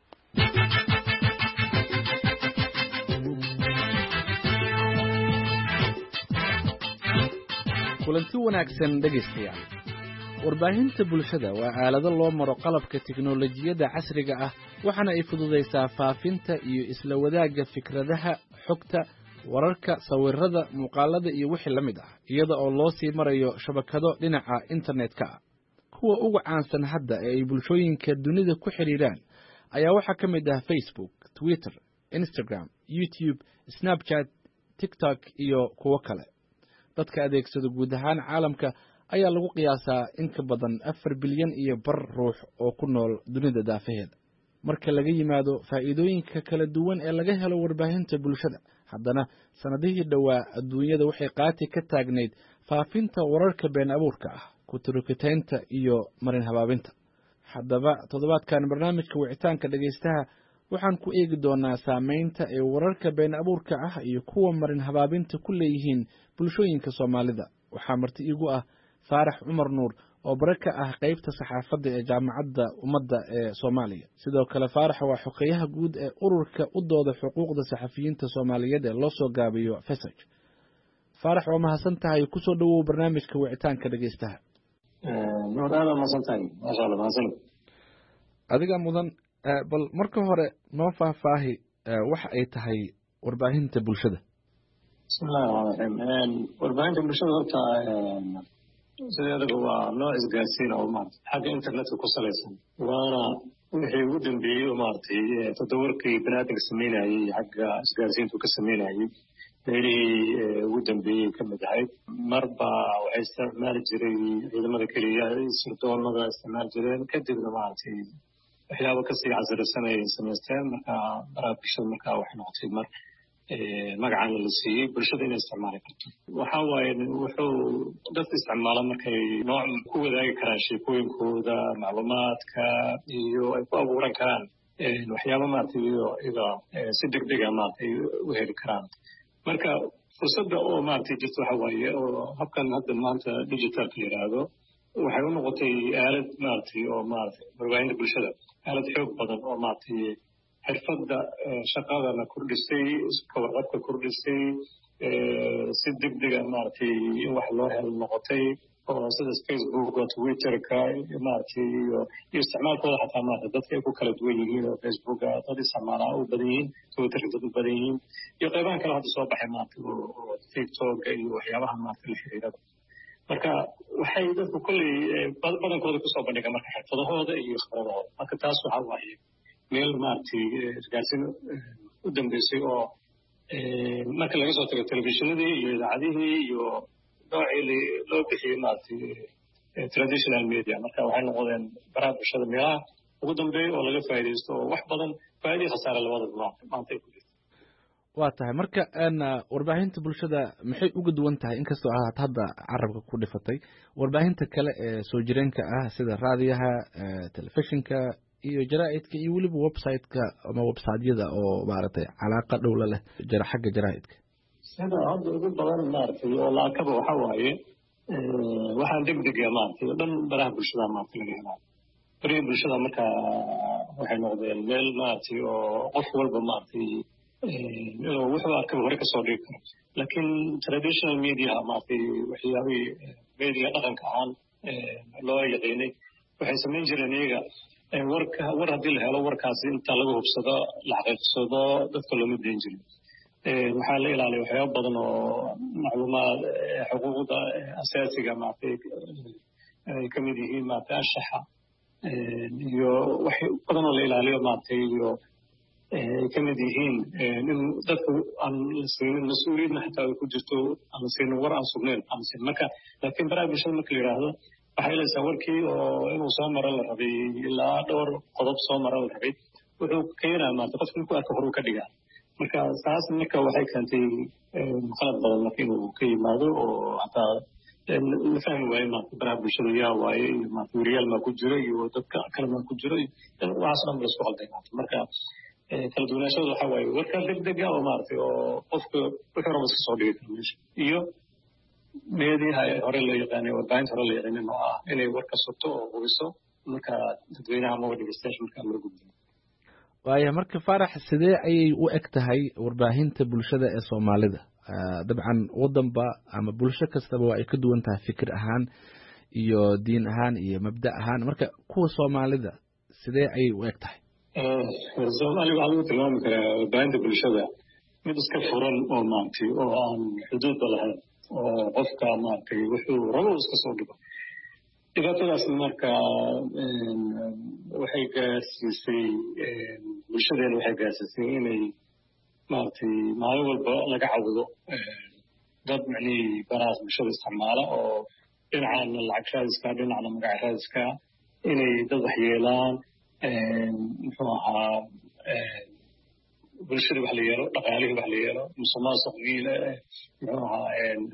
kulanti wanaagsan dhegeystayaal. warbaahinta bulshada waa aalado loo maro qalabka tiknoolajiyadda casriga ah waxaana ay fududaysaa faafinta iyo isla wadaagga fikradaha, xogta, wararka, sawirrada, muuqaalada iyo wixii la mid ah iyada oo loo sii marayo shabakado dhinaca internetka ah. kuwa ugu caansan hadda ee ay bulshooyinka dunida ku xiriiraan ayaa waxaa ka mid ah Facebook, Twitter, Instagram, YouTube, Snapchat, TikTok iyo kuwo kale. dadka adeegsada guud ahaan caalamka ayaa lagu qiyaasaa in ka badan 4 bilyan iyo bar ruux oo ku nool dunida daafaheeda. marka laga yimaado faa'iidooyinka kala duwan ee laga helo warbaahinta bulshada, haddana sanadihii dhowaa adduunyada waxay qaati ka taagnayd faafinta wararka been abuurka ah, ku turukitaynta iyo marin habaabinta. haddaba toddobaadkan barnaamijka wicitaanka dhageystaha waxaan ku eegi doonaa saameynta ee wararka been abuurka ah iyo kuwa marin habaabinta ku leeyihiin bulshooyinka Soomaalida. waxaa marti igu ah Faarax Cumar Nuur oo baraka ah qaybta saxaafadda ee Jaamacadda Ummadda ee Soomaaliya. sidoo kale Faarax waa xogeyaha guud ee ururka u dooda xuquuqda saxafiyiinta Soomaaliyeed ee loo soo gaabiyo FESAJ. Faarax, waa mahadsantahay, ku soo dhawow barnaamijka wicitaanka dhageystaha. adiga mudan, bal marka hore noo faahfaahi waxa ay tahay warbaahinta bulshada. bismillahi rahmaani rahiim. warbaahinta bulshada horta sideedaba waa nooc isgaarsiin oo maarata xagga internetka ku salaysan, waana wixii ugu dambeeyey oo maaragtay toddobarkii baniaadamka sameynayey xagga isgaarsiintu ka sameynayey meelihii ugu dambeeyey ka mid ahayd. marba waxay isticmaali jiray ciidamada keliya, sirdoonada isticmaali jireen, kadibna maaragtay waxyaaba kasii casrisan ay samaysteen. marka baraha bulshada markaa waxay noqotay mar magacana la siiyey bulshada inay isticmaali karto. waxa waaye wuxuu dadka isticmaala markay nooc ku wadaagi karaan sheekooyinkooda, macluumaadka, iyo ay ku abuuran karaan waxyaaba maaragtay iyada si degdega maaragtay u heli karaan. marka fursadda oo maaragtay jirta waxa waaye oo habkan hadda maanta digitalka yidhaahdo waxay u noqotay aalad maaragtay oo maaragtay warbaahinta bulshada aalad xoog badan oo maaragtay xirfadda shaqadana kordhisay, iska warqabka kordhisay, si degdega maaragtay in wax loo helo noqotay, oo sida Facebook, Twitterka maaragtay iyo isticmaalkooda xataa maaragtay dadka ay ku kala duwan yihiin. oo Facebooka dad isticmaalaa u badan yihiin, Twitterka dad u badan yihiin, iyo qaybahan kale hadda soo baxay maaragtay oo TikToka iyo waxyaabaha maaragtay la xiriirada. marka waxay dadku kolley badankooda kusoo bandhigaan marka xirfadahooda iyo khibradahooda. marka taas waxa waaye meel maaragtay isgaarsiin u dambeysay oo marka laga soo tago telefishinadii iyo idaacadihii iyo noocii loo bixiyey maaragtay traditional media. marka waxay noqdeen baraha bulshada meelaha ugu dambeeya oo laga faa'iidaysto oo wax badan faa'iido khasaare labadaba maanta ay ku jirto. waa tahay marka warbaahinta bulshada maxay uga duwan tahay inkastoo aad hadda carabka ku dhifatay warbaahinta kale ee soo jireenka ah sida raadiyaha, telefishinka iyo jaraa'idka iyo weliba website-ka ama website-yada oo maaragtay calaaqa dhow la leh xagga jaraa'idka? sida hadda ugu badan maaragtay oo laakaba waxa waaye waxaan degdega maaragtay oo dhan baraha bulshada maaragtay laga helaa. baraha bulshada marka waxay noqdeen meel maaragtay oo qof walba maaragtay inuu wuxuu arkaba hore kasoo dhigi karo. laakiin traditional media maaragtay waxyaabihii media dhaqanka ahaan loo yaqiinay waxay samayn jireen iyaga war haddii la helo warkaasi inta laga hubsado la xaqiiqsado dadka looma dayn jirin. waxaa la ilaaliya waxyaaba badan oo macluumaad xuquuqda asaasiga maaragtay ay ka mid yihiin maaragtay anshaxa iyo wax badan oo la ilaaliyo maaragtay iyo ay ka mid yihiin in dadku aan la siinin mas-uuliyadna xataa ay ku jirto aan la siinin war aan sugnayn aan la siinin. marka laakiin baraha bulshada marka la yidhaahdo waxay leedahay warkii oo inuu soo maro la rabay ilaa dhowr qodob soo maro la rabay wuxuu keenaa maanta qofka markuu arko horuu ka dhigaa marka saas marka waxay keentay qalad badan marka inuu ka yimaado oo hataa la fahmi waayo maanta baraha bulshada yaa waaye iyo maanta weriyaal maa ku jiro iyo dadka kale maa ku jiro waxaas dhan la isku qalday maanta marka kala duwanaashada waxaa waaye warka degdega oo maaragtay oo qofka wixii raba iska soo dhigi karo meesha iyo meediyaha hore loo yaqaanay warbaahinta hore loo yaqaanin oo ah inay warka sugto oo hubiso marka dadweynaha maba dhegeystayaasha markaa loo gudbiyo waaya marka Faarax sidee ayay u eg tahay warbaahinta bulshada ee Soomaalida dabcan wadanba ama bulsho kastaba ay ka duwan tahay fikir ahaan iyo diin ahaan iyo mabda ahaan marka kuwa Soomaalida sidee ayay u eg tahay Soomaaliya waxaa lagu tilmaami karaa warbaahinta bulshada mid iska furan oo maantay oo aan xuduud lahayn oo qofka maantay wuxuu rabo iska soo dhigo dhibaatadaas marka waxay gaarsiisay bulshadeena waxay gaarsiisay inay maaragtay maalin walba laga cawdo dad macnihii barahaas bulshada isticmaala oo dhinacana lacag raadiska dhinacna magac raadiska inay dad waxyeelaan muxuu ahaa bulshada wax la yeelo dhaqaalihii wax la yeelo musuqmaasuq wiile muxuu ahaa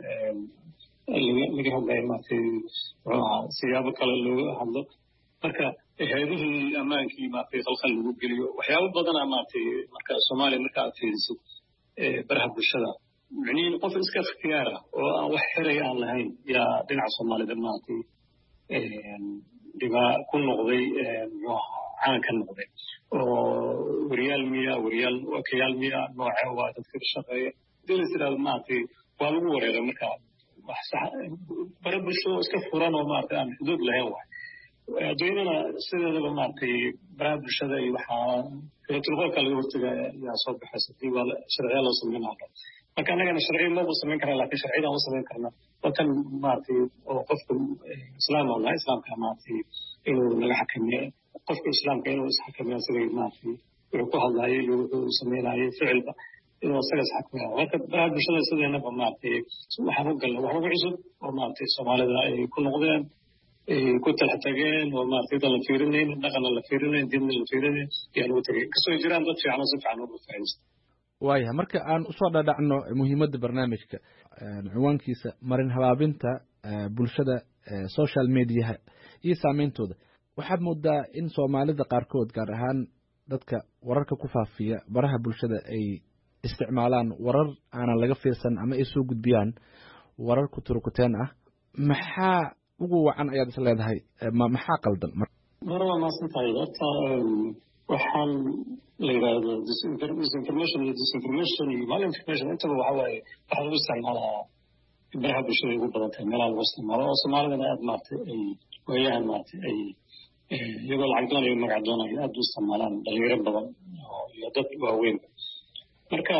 laga hadlayo maaragtay muxuu ahaa siyaabo kale looga hadlo marka hay'adihii ammaankii maaragtay khalkhal lagu geliyo waxyaabo badana maaragtay marka Soomaaliya marka aad fiirisid baraha bulshada macnihiin qof iska ikhtiyaar ah oo aan wax xiray aan lahayn yaa dhinaca Soomaalida maaragtay dhibaa ku noqday muxuu ahaa caan ka noqday oo weriyaal wakayaal miya nooce waa dadka ka shaqeeya hadii la yidhahdo maaragtay waa lagu wareeray marka bara bulsho iska furan oo maaragtay aan xuduud lahayn waay adduunyadana sideedaba maaragtay baraha bulshada iyo waxaa tilqoolka laga hortaga yaa soo baxaysa hadii waa sharciya loo sameyn lahaa marka annagana sharciya maba samayn karaa laakiin sharciyadaan u samayn karna waa tan maaragtay oo qofka islaam oo laha islaamka maaragtay inuu naga xakameeyo qofka islaamka inuu isxakameeyo isagay maaragtay wuxuu ku hadlaayay iyo wuxuu sameynayay ficilba inuu isaga isxakameeyo marka baraha bulshada sideenaba maaragtay waxaan u galnay wax ugu cusub oo maaragtay Soomaalida ay ku noqdeen ku talxatageen oo maaragtay dad la fiirinayn dhaqanna la fiirinayn diinna la fiirinayn yaa lagu tagay kasoo jiraan dad fiican oo si fiican uga faa'iidaysta waaya marka aan usoo dhadhacno muhiimadda barnaamijka ciwaankiisa marin habaabinta bulshada social mediaha iyo saameyntooda waxaad moodaa in Soomaalida qaarkood gaar ahaan dadka wararka ku faafiya baraha bulshada ay isticmaalaan warar aanan laga fiirsan ama ay soo gudbiyaan warar ku turukuteen ah maxaa ugu wacan ayaad is leedahay maxaa qaldan marwa ma santahay horta waxaan la yiraahdo disinformation iyo malinformation intaba waxa waaye waxa lagu isticmaalaa baraha bulshada ugu badan tahay meelaha lagu isticmaalo oo Soomaalidana aad maartay ay waayaan maartay ay iyagoo lacag doonayo magac doonayo aad u isticmaalaan dhalinyaro badan iyo dad waaweyn marka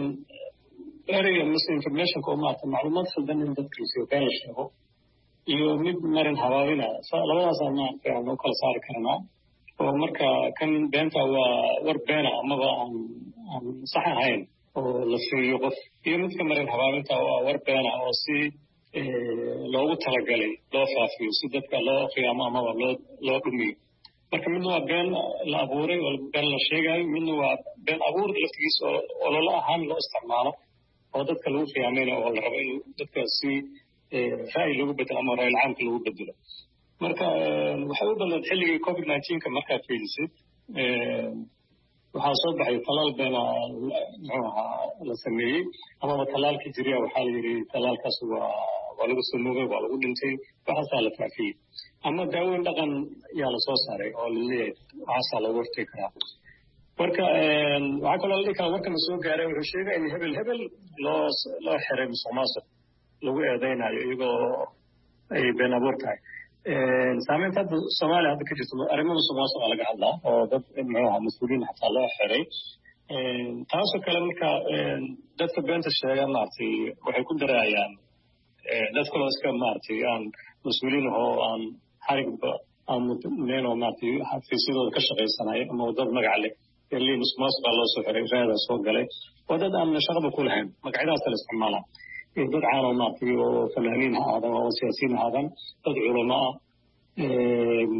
ereyga misinformationka oo maartay macluumaad khaldan in dadka lasoo been la sheego iyo mid marin habaabina labadaas maartay aan u kala saari karnaa oo marka kan beenta waa war beena amaba aan sax ahayn oo la fiiriyo qof iyo midka marin habaabinta waa war beena oo si loogu talagalay loo faafiyo si dadka loo qiyaamo amaba loo dhumiyo marka midna waa been la abuuray oo been la sheegayo midna waa been abuur laftigiisa oo lala ahaan loo isticmaalo oo dadka lagu qiyaameynayo oo la rabo in dadka si ra'yi lagu bedelo ama ra'yi caamka lagu bedelo marka waxay u balad xilligii COVID-19 markaa fiirisid waxaa soo baxay talaal beena muxuu ahaa la sameeyey amaba talaalkii jiriya waxaa la yidhi talaalkaas waa lagu samoogay waa lagu dhintay waxaasaa la faafiyey ama daaweyn dhaqan yaa la soo saaray oo laleeyahay waxaasaa lagu hortegi karaa marka waxaa kaloo la dhihi karaa warkan soo gaaray wuxuu sheegay in hebel loo xiray musuqmaasuq lagu eedeynayo iyagoo ay been abuur tahay saameynta hadda Soomaaliya hadda ka jirto arrimo musuqmaasuq laga hadlaa oo dad muxuu ahaa mas-uuliyiin xataa loo xiray taasoo kale marka dadka beenta sheega maaragtay waxay ku darayaan dad kaloo iska maaragtay aan mas-uuliyiin ahoo aan xarigba aan mudnayn oo maaragtay xafiisyadooda ka shaqaysanayo ama dad magac leh eli musuqmaasuqa loo soo xiray raada soo galay oo dad aan shaqaba ku lahayn magacyadaas la isticmaalaa dad caan oo maaragtay oo fanaaniin ha aadan oo siyaasiyiin ha aadan dad culamo ah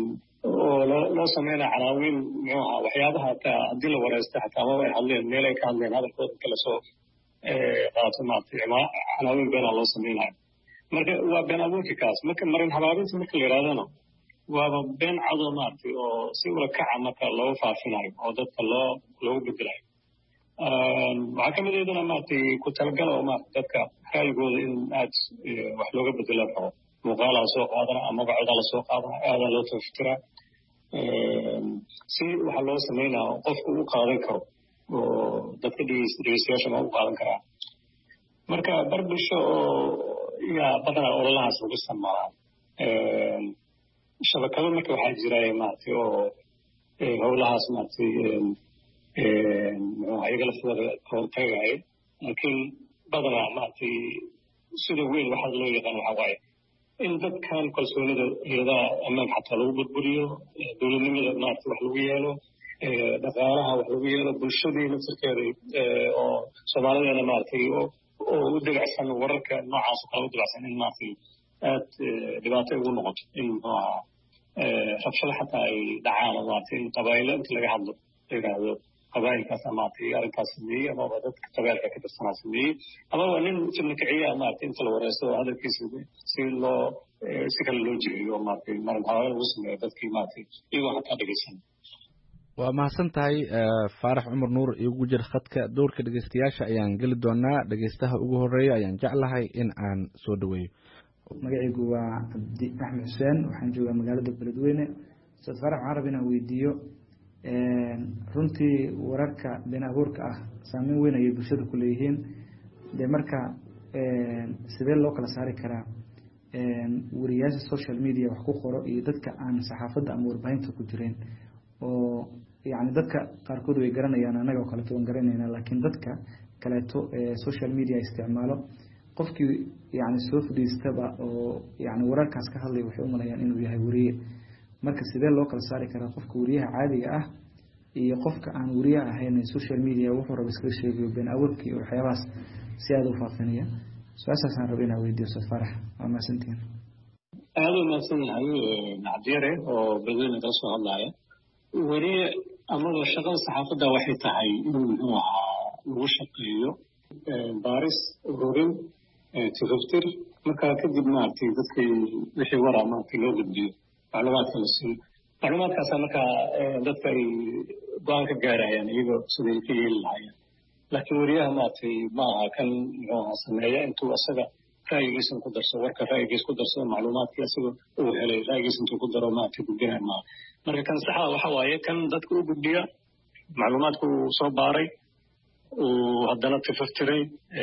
loo sameynaa canaawin muxuuha waxyaabaha hataa haddii la wareysta xataa amaba ay hadleen meel ay ka hadleen hadalkooda kala soo qaato maaragtay canaawin beenaa loo sameynayo marka waa been abuurki kaas marka marin habaabinta marka la yidhahdana waaba been cadoo maaragtay oo si ula kaca marka loogu faafinayo oo dadka loogu bedelayo waxaa kamid iyadana maaragtay ku talagala oo maaragtay dadka raayigooda in aad wax looga bedelo rabo muuqaalaa soo qaadana ama magacodaa la soo qaadana aadaa loo tafikiraa si waxaa loo sameynaa qofku u qaadan karo oo dadka dhegeystayaashana u qaadan karaa marka barbisho oo yaa badanaa ololahaas lagu samaa shabakado marka waxaa jira maaragtay oo howlahaas maaragtay ayaga laftooda hortagayo laakiin badanaa maaragtay sida weyn waxaa loo yaqaan waxaa waaye in dadkan kalsoonida iyadaha ammaanka xataa lagu burburiyo dowladnimada maaragtay wax lagu yeelo dhaqaalaha wax lagu yeelo bulshadii naftirkeeda oo soomaalideena maaragtay oo u dagacsan wararka noocaas oo kale u dagacsan in maaragtay aad dhibaato ugu noqoto in muxuu ahaa rabshado xataa ay dhacaan oo maaragtay in qabaa'ilo inta laga hadlo la yidhaahdo qabaa'ilkaas maaragtay arrintaas sameeyey amaba dadka qabaa'ilka ka tirsanaa sameeyey amaba nin fidna kiciya maaragtay inta la wareysto oo hadalkiisa si kale loo jeediyo maaragtay marin habaabin lagu sameeyo dadkii maaragtay iyagoo xataa dhegeysan waa mahadsan tahay faarax cumar nuur igu jir khadka dowrka dhegeystayaasha ayaan geli doonaa dhegeystaha ugu horeeya ayaan jeclahay in aan soo dhaweeyo magacaygu waa cabdi axmed xuseen waxaan joogaa magaalada beledweyne ustaad faarax waxaan raba inaan weydiiyo runtii wararka been abuurka ah saameyn weyn ayay bulshada ku leeyihiin dee marka sidee loo kala saari karaa wariyaasha social media wax ku qoro iyo dadka aan saxaafadda ama warbaahinta ku jireen oo yani dadka qaarkood way garanayaan anaga oo kaleeto waan garanaynaa laakiin dadka kaleeto social media isticmaalo qofkii yani soo fadhiistaba oo yani wararkaas ka hadlaya waxay u malayaan inuu yahay wariye marka sidee loo kala saari karaa qofka wariyaha caadiga ah iyo qofka aan wariyaha ahayn social media wuxuu raba iskaga sheegayo been abuurka iyo waxyaabahaas si aada u faafinaya su-aashaasaan raba inaa weydiiyo ustaad faarax waa mahadsantihiin aada u mahadsan yahay cabdiyare oo beledweyne kala soo hadlaya wariye amaba shaqada saxaafadda waxay tahay in muxuu ahaa lagu shaqeeyo baaris ururin tifaftir markaa kadib maaragtay dadkii wixii waraa maaragtay loo gudbiyo macluumaadka la siiyo macluumaadkaasa markaa dadka ay go-aan ka gaarayaan iyagoo siday ka yeeli lahaayeen laakiin wariyaha maaragtay ma aha kan muxuu ahaa sameeya intuu asaga ra'yigiisan ku darso warka ra'yigiis ku darsado macluumaadkii asaga uu helay ra'yigiis intuu ku daro maaragtay gudbinaya maaha marka kan saxda waxa waaye kan dadka u gudbiya macluumaadka uu soo baaray uu haddana tifaftiray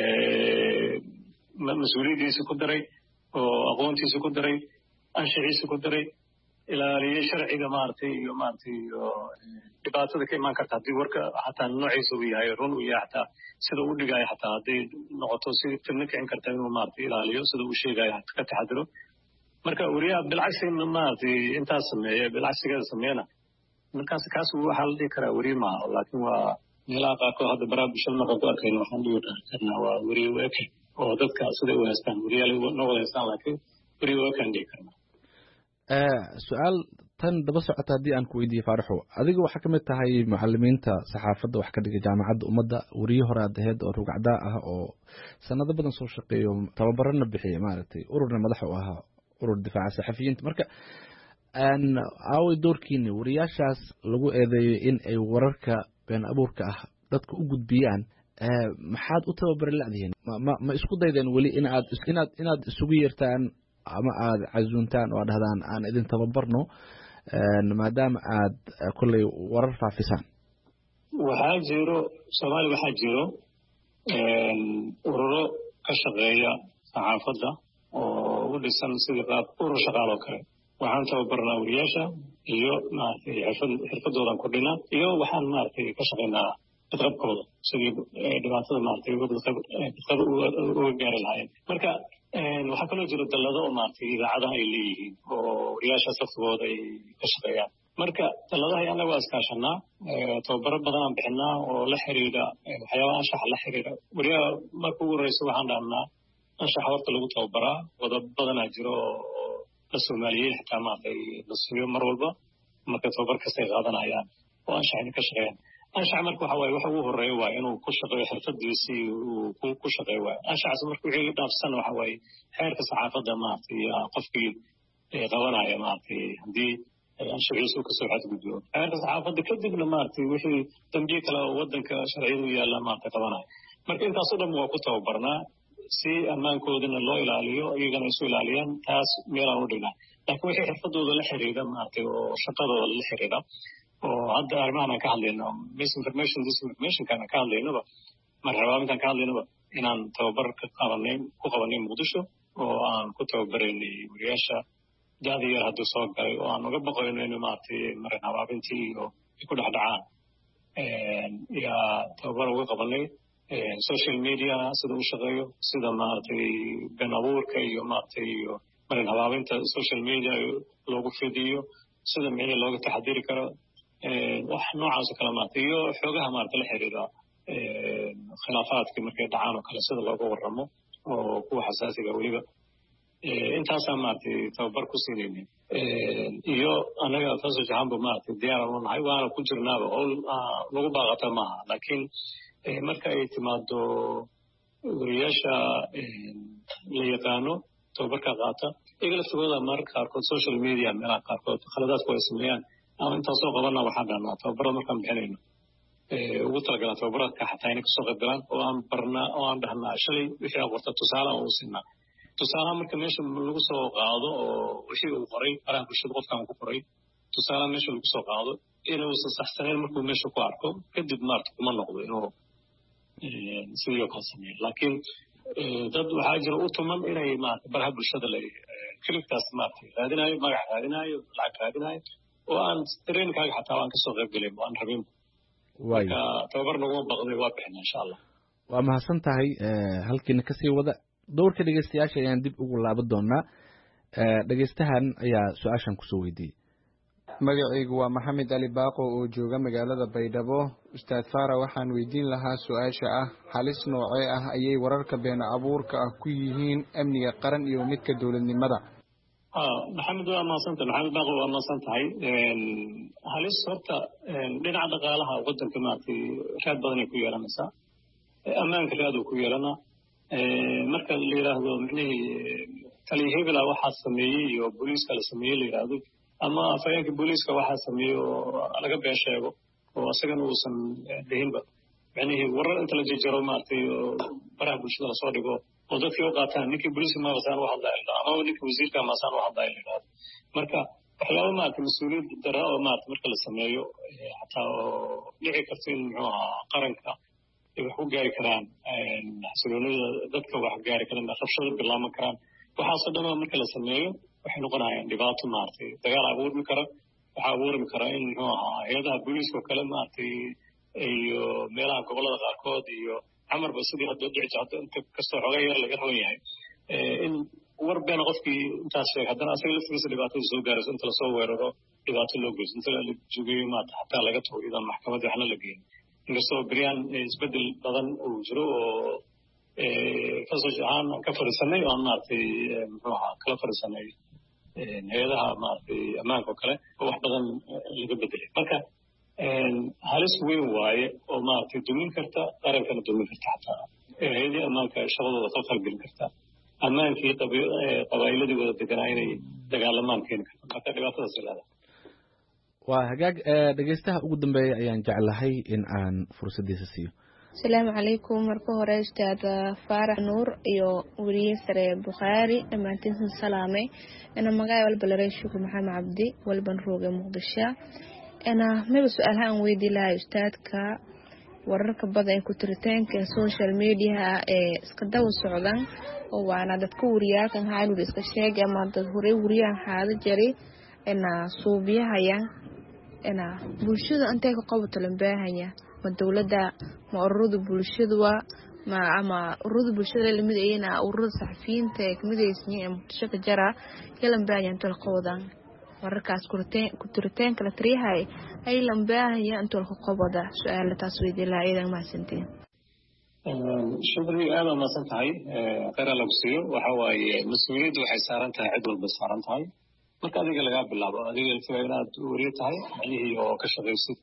mas-uuliyaddiisa ku daray oo aqoontiisa ku daray anshaxiisa ku daray ilaaliyey sharciga maaragtay iyo maaragtay iyo dhibaatada ka imaan karta haddii warka xataa noociisa uu yahay run uu yahay xataa sida uu dhigayo xataa hadday noqoto si fidna kicin karta inuu maaragtay ilaaliyo sida uu sheegayo ka taxadiro marka wariyaha bilcagsi maaragtay intaas sameeya bilcagsigeeda sameeyana markaas kaas waxaa la dhihi karaa weriye maaha laakiin waa meelaha qaarkood hadda baraha bulshada markaan ku arkayno waxaan dhihi karnaa waa weriye weeke oo dadka siday u haystaan weriyaal noo wada haystaan laakiin weriye weekaan dhihi karnaa su-aal tan daba socota haddii aan ku weydiiye faaraxo adiga waxaa kamid tahay mucalimiinta saxaafadda wax ka dhigay jaamacadda ummadda weriye hore aad aheyd oo rugacdaa ah oo sanado badan soo shaqeeyo tababarana bixiya maaragtay ururna madax u ahaa urur difaaca saxafiyiinta marka aaway doorkiini wariyaashaas lagu eedeeyo in ay wararka been abuurka ah dadka u gudbiyaan maxaad u tababari la'dihiin ma isku daydeen weli inaad isugu yeertaan ama aad casuuntaan oo dhahdaan aan idin tababarno maadaama aad kolley warar faafisaan waxaa jiro soomaaliya waxaa jiro ururo ka shaqeeya saxaafadda oo u dhisan sidii qaab urur shaqaal oo kale waxaan tababarnaa wariyaasha iyo maaragtay xirfadoodan kordhinaa iyo waxaan maaragtay ka shaqaynaa badqabkooda sidii dhibaatada maaragtay badqab uga gaari lahaayeen marka waxaa kaloo jiro dallado oo maaragtay idaacadaha ay leeyihiin oo wariyaashaas laftigooda ay ka shaqeeyaan marka dalladaha annaga waa iskaashanaa tababaro badanaan bixinaa oo la xiriira waxyaabaha anshaxa la xiriira wariyaha marka ugu horeysa waxaan dhahnaa anshaxa horta lagu tababaraa wada badanaa jiro oo la soomaaliyey xitaa maaragtay la siiyo mar walba marka tababar kastay qaadanayaan oo anshaxina ka shaqeeyaan anshax marka waxa waaye waxa ugu horeeya waa inuu ku shaqeeyo xirfadiisii uu ku shaqeeyo waaye anshaxaas marka wixii dhaafsan waxa waaye xeerka saxaafadda maaragtay qofkii qabanaya maaragtay haddii anshaxiisu kasoo xadgudbo xeerka saxaafadda kadibna maaragtay wixii dambiye kale oo waddanka sharciyadu yaalla maaragtay qabanaya marka intaasoo dhan waa ku tababarnaa si ammaankoodana loo ilaaliyo iyagana isu ilaaliyaan taas meelaan u dhignaa laakiin wixii xirfadooda la xiriira maaragtay oo shaqadooda la xiriira oo hadda arrimahan aan ka hadlayno misinformation disinformationkaan ka hadlaynaba marxabaamintaan ka hadlaynaba inaan tababar ku qabanay muqdisho oo aan ku tababaraynay wariyaasha da'da yar hadduu soo galay oo aan uga baqayno in maaragtay marin habaabintii iyo ay ku dhexdhacaan yaa tababar uga qabanay social media sida u shaqeeyo sida maaragtay been abuurka iyo maaragtay iyo marin habaabinta social media loogu fidiyo sida micnihii looga taxadiri karo wax noocaas oo kale maaragtay iyo xoogaha maaragtay la xiriira khilaafaadkii markay dhacaan oo kale sida looga warramo oo kuwa xasaasiga weliba intaasaan maaragtay tababar ku siinaynin iyo annaga faso jahanba maaragtay diyaaran u nahay waana ku jirnaaba oo lagu baaqata maaha laakiin marka ay timaado wariyaasha la yaqaano tababarka qaata iyaga laftigooda mararka qaarkood social media meelaha qaarkood khaladaadku ay sameeyaan ama intaasoo qabana waxaan dhahnaa tababarada markaan bixinayno ugu talagalaa tababaradka xataa inay kasoo qayb galaan oo aan barnaa oo aan dhahnaa shalay wixii aa qorta tusaale aan u siinaa tusaalaha marka meesha lagu soo qaado oo wixii uu qoray araha bulshada qofkaan ku qoray tusaalaha meesha lagu soo qaado inuusan saxsanayn markuu meesha ku arko kadib maarta kuma noqdo inuu sidii oo kale sameeyo laakiin dad waxaa jira u tuman inay maarata baraha bulshada kilibkaas maarata raadinayo magac raadinayo lacag raadinayo oo aan trainkaaga xataa waan kasoo qayb gelin aan rabin marka tababar naguma baqday waa bixina insha allah waa mahadsan tahay halkiina kasii wada dowrka dhegeystayaasha ayaan dib ugu laaban doonaa dhegeystahan ayaa su-aashan kusoo weydiiyey magacaygu waa maxamed ali baaqo oo jooga magaalada baydhabo ustaad faara waxaan weydiin lahaa su-aasha ah halis noocee ah ayay wararka been abuurka ah ku yihiin amniga qaran iyo midka dowladnimada maxamed waa mahadsantahay maxamed baaqo waa mahadsan tahay halis horta dhinaca dhaqaalaha waddanka maaragtay raad badanay ku yeelanaysaa ammaanka raad uu ku yeelanaa marka la yidhaahdo micnihii taliya hebela waxaa sameeyey iyo booliiska la sameeyey la yidhaahdo ama afhayeenka booliiska waxaa sameeyey oo laga been sheego oo isagana uusan dhihinba micnihii warar inta la jejaro maaragtay oo baraha bulshada lasoo dhigo oo dadkii u qaataan ninkii booliiska maabasaan u hadlaya la yidhahdo ama ninkii wasiirka maasaan u hadlaya la yidhahdo marka waxyaaba maaragtay mas-uuliyad dara oo maaragtay marka la sameeyo xataa oo dhici karto in muxuu ahaa qaranka ay wax ku gaari karaan xasiloonida dadka wax gaari karaan rabshado bilaaban karaan waxaasoo dhan marka la sameeyo waxay noqonayaan dhibaato maaragtay dagaal abuurmi kara waxaa abuurmi kara in muxuu ahaa hay-adaha booliiska oo kale maaragtay iyo meelaha gobollada qaarkood iyo camarba sidii hadda dhici jirto inta kastoo xoogaa yar laga raban yahay in war beena qofkii intaas sheeg haddana asaga laftigiisa dhibaatada soo gaarayso inta lasoo weeraro dhibaato loo geyso inta la jogeeyo maarata xataa laga tago iyadaan maxkamadda waxna la geeyin inkastoo beryaan isbedel badan uu jiro oo fasaj ahaan ka fadhiisanay oo aan maaragtay muxuu ahaa kala fadhiisanay hay-adaha maaragtay ammaanka oo kale oo wax badan laga bedelay marka halis weyn waaye oo maaragtay dumin karta qarankana dumin karta xataa hay-adihii ammaanka shaqadooda qalqalgelin karta ammaankii qabaa'iladii wada deganaa inay dagaalamaan keeni karta marka dhibaatadaas ilaada waa hagaag dhegeystaha ugu dambeeya ayaan jeclahay in aan fursaddiisa siiyo asalaamu calaykum marka hore ustaad faarax nuur iyo weriye sare bukhaari dhammaantiinsan salaame ina magaca walba laray shukur maxamed cabdi walban rooge muqdisho ina maba su-aalaha aan weydii lahay ustaadka wararka badan ee ku-tiritaanka social mediaha ee iska daba socdan oo waana dadka wariyaalkan haanur iska sheegay ama dad horey wariyahan xaado jari ina suubiyahayaan ina bulshada intee ka qabato lambaahanya ma dowladda ma ururada bulshada ma ama ururada bulshada lamid ayna ururada saxafiyiinta ee kamid aysan ee muqdisho ka jara lambaahanya inta la qabadan wararkaas ku-tiritaanka la tiriyahay ay lambaahanya inta la qabada su-aala taas weydii lahaa iyadan mahadsantiin shukri aad waa mahadsan tahay khayr lagu siiyo waxa waaye mas-uuliyaddu waxay saaran tahay cid walba saaran tahay marka adiga laga bilaabo adiga inaad wariye tahay macnihii oo ka shaqaysid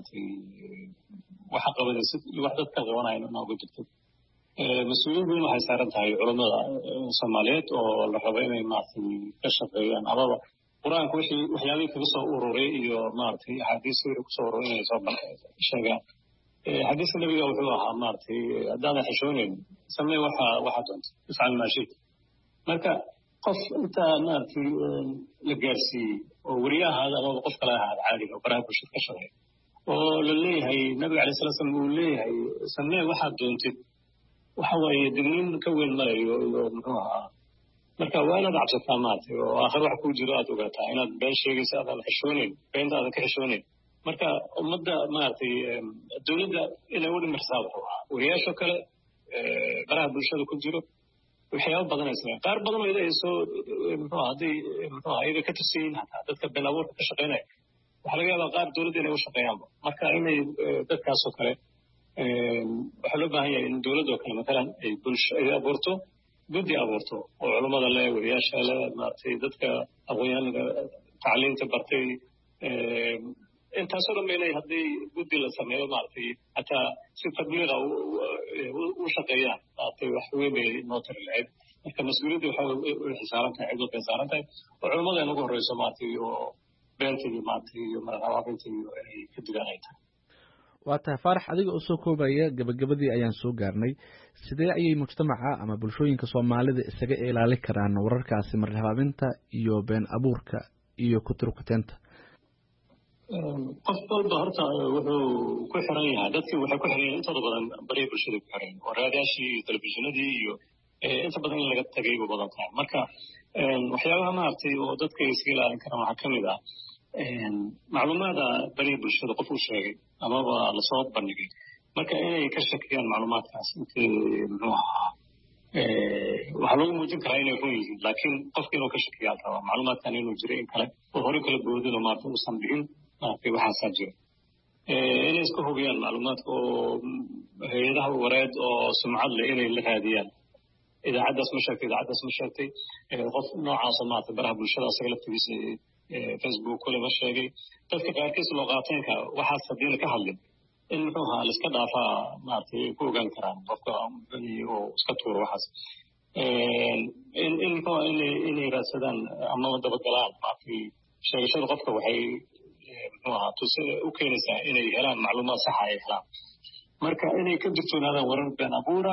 waxa qabadaysid wax dadka qabanayaan inaa uga jirto mas-uuliyiin weyn waxay saaran tahay culamada Soomaaliyeed oo la rabo inay maartay ka shaqeeyaan amaba quraanka waxyaabihii kaga soo ururay iyo maartay axaadiistii ku soo ururay inay soo sheegaan xadiiska nabiga wuxuu ahaa maartay haddaan xishoonin samee waxa doonto isal maashid marka qof inta maartay la gaarsiiyey oo wariyaha ama qof kale ahaa caadi oo baraha bulshada ka shaqeeya oo la leeyahay nabiga calayhi salaam uu leeyahay samee waxa doontid waxa waaye digniin ka weyn malayo iyo muxuu ahaa marka waa inaad cabsataa maartay oo aakhir wax ku jiro aad ogaataa inaad been sheegaysa aad xishoonin beentaada ka xishoonin marka ummadda maartay dawladda inay u dhimirsaa wariyaasha kale baraha bulshada ku jiro waxyaabo badan ay sameeyaan qaar badan oo ay soo muxuu ahaa ka tirsan hataa dadka been abuurka ka shaqeynaya waxa laga yaabaa qaar dawladda inay u shaqeeyaan marka inay dadkaas oo kale waxa loo baahan yahay in dawladda oo kale matalan ay bulsho ay abuurto guddi abuurto oo culimada leh wariyaasha leh maartay dadka aqoonyahanada tacliinta bartay intaasoo dhan inay haddii guddi la sameeyo maartay hataa si tabliiqa u shaqeeyaan maartay wax weyn bay noo tari lahayd marka mas-uuliyadda waxay saaran tahay cid walbay saaran tahay oo culimada in ugu horreyso maartay oo beenta iyo maartay iyo maraqabaabinta iyo ay ka digaan ay tahay waa tahay Faarax adiga oo soo koobaya gabagabadii ayaan soo gaarnay sidee ayay mujtamaca ama bulshooyinka Soomaalida isaga ilaalin karaan wararkaasi marhaabinta iyo been abuurka iyo kuturkuteenta qof walba horta wuxuu ku xiran yahay dadkii waxay ku xiran yihiin inta badan bariga bulshada ku xiran oo raadiyaashii iyo telefishinadii iyo inta badan in laga tagay ugu badan tahay marka waxyaabaha maartay oo dadka iska ilaalin karaan waxaa ka mid ah macluumaada bariga bulshada qof uu sheegay amaba lasoo bandhigay marka inay ka shakiyaan macluumaadkaas intii muxuu ahaa waxaa lagu muujin karaa inay run yihiin laakiin qofka inuu ka shakiyaa raba macluumaadkan inuu jiray in kale oo hore kala boodin oo maarta uusan dhigin maartay waxaasaa jira inay iska hubiyaan macluumaadka oo hay-adaha wareed oo sumcad leh inay la raadiyaan idaacaddaas ma sheegtay qof noocaas oo maartay baraha bulshada asaga laftigiisa Facebook kule ma sheegay dadka qaarkiis loo qaateenka waxaas haddiina ka hadlin in muxuu ahaa liska dhaafaa maartay ku ogaan karaan qofka oo iska tuuro waxaas in muxuu inay raadsadaan ama dabagalaan maartay sheegashada qofka waxay muxuu ahaa u keenaysaa inay helaan macluumaad saxa ay helaan marka inay ka digtoonaadaan warar been abuura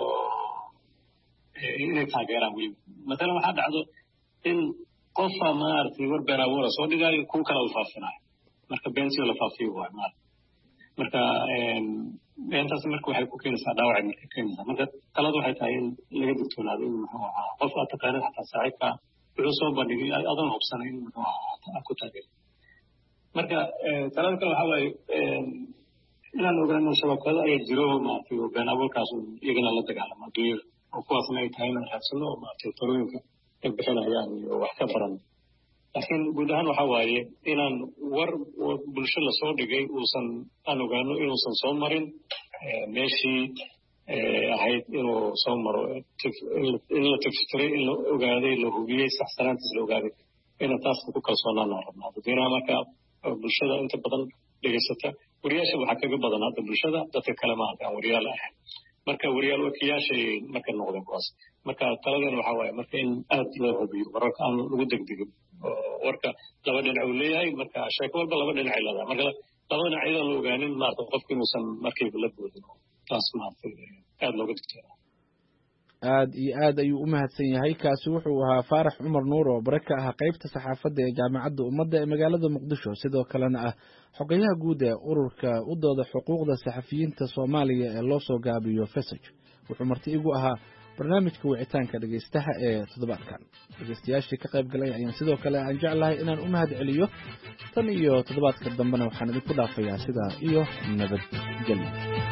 inay taageeraan weliba matalan waxaa dhacdo in qofa maartay war been abuura soo dhigaayo kuwa kale u faafinayo marka beentii la faafiyo waay marka beentaas marka waxay ku keenaysaa dhaawacay marka keenaysaa marka taladu waxay tahay in laga digtoonaado in muxuu ahaa qof aad taqaanid xataa saaxiibka wuxuu soo bandhigay adoon hubsanay in muxuu ahaa ku taageero marka talada kale waxaa waaye inaan ogaano shabakado ayaa jiro maartay oo been abuurkaas iyagana la dagaalamo adduunyada oo kuwaasna ay tahay inaan raadsano oo maartay talooyinka ay bixinayaan iyo wax ka baran laakiin guud ahaan waxaa waaye inaan war bulsho lasoo dhigay aan ogaano inuusan soo marin meeshii ahayd inuu soo maro in la tiftiray in la ogaaday la hubiyey saxsanaantiis la ogaaday ina taas ku kalsoonaanaan rabnaa dadweynaha marka bulshada inta badan dhegaysata wariyaasha waxaa kaga badan hadda bulshada dadka kale maarta aan wariyaal ahayn marka wariyaal wakiyaashay marka noqdeen kuwaas marka taladeena waxaa waaye marka in aad loo hubiyo wararka aan lagu degdegin warka laba dhinac uu leeyahay marka sheeko walba laba dhinac ay leedahay marka laba dhinac iyadoo la ogaanin maarta qofka inuusan markiiba la boodin taas maarta aad looga digtoonaado aad iyo aad ayuu u mahadsan yahay kaasi wuxuu ahaa Faarax Cumar Nuur oo baraka ah qaybta saxaafadda ee jaamacadda ummadda ee magaalada Muqdisho sidoo kalena ah xogayaha guud ee ururka u dooda xuquuqda saxafiyiinta Soomaaliya ee loo soo gaabiyo FESAJ wuxuu marti igu ahaa barnaamijka wicitaanka dhageystaha ee toddobaadkan dhageystayaashii ka qayb galay ayaan sidoo kale aan jeclahay inaan u mahad celiyo tan iyo toddobaadka dambena waxaan idinku dhaafayaa sidaa iyo nabadgelyo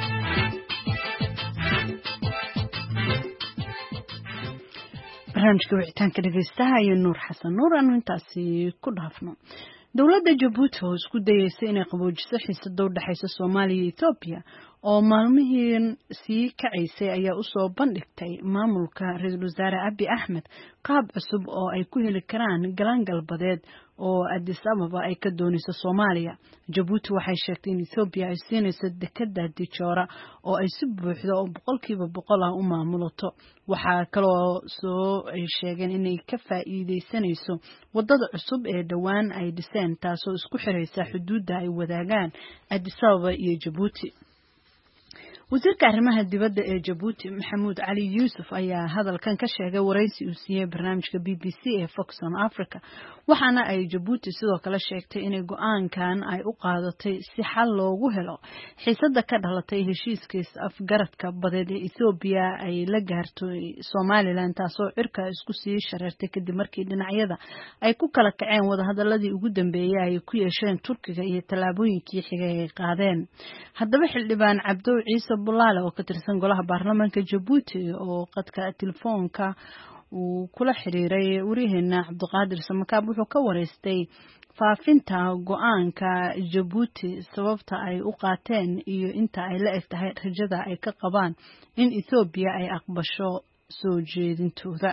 barnaamijka wicitaanka dhageystaha iyo Nuur Xasan Nuur aanu intaasi ku dhaafno dowladda Jabuuti oo isku dayaysa inay qaboojiso xiisada u dhaxaysa Soomaaliya iyo Itoobiya oo maalmihiin sii kacaysay ayaa usoo bandhigtay maamulka ra-iisul wasaare Abiy Ahmed qaab cusub oo ay ku heli karaan galaan galbeed oo Addis Ababa ay ka doonayso Soomaaliya. Djibouti waxay sheegtay in Ethiopia ay siinayso dekedda Djora oo ay si buuxda oo 100% u maamulato. Waxaa kaloo soo ay sheegeen inay ka faa'iideysanayso wadada cusub ee dhawaan ay dhiseen taasoo isku xiraysa xuduudda ay wadaagaan Addis Ababa iyo Djibouti. wasiirka arrimaha dibadda ee Djibouti Maxamuud Cali Yuusuf ayaa hadalkan ka sheegay wareysi uu siiyay barnaamijka BBC ee Fox on Africa waxaana ay Djibouti sidoo kale sheegtay in go'aankan ay u qaadatay si xal loogu helo xiisadda ka dhalatay heshiiskiis afgaradka badeed ee Ethiopia ay la gaarto Somaliland taasoo cirka isku sii shareertay kadib markii dhinacyada ay ku kala kaceen wadahadaladii ugu dambeeyay ay ku yeesheen Turkiga iyo talaabooyinkii xigay ay qaadeen. Haddaba xildhibaan Cabdo Ciise Bulaale oo ka tirsan golaha baarlamaanka Djibouti oo qadka telefoonka uu kula xiriiray wariyaheena Cabdiqaadir Samakaab wuxuu ka wareystay faafinta go'aanka Djibouti sababta ay u qaateen iyo inta ay la egtahay rajada ay ka qabaan in Ethiopia ay aqbasho soo jeedintooda.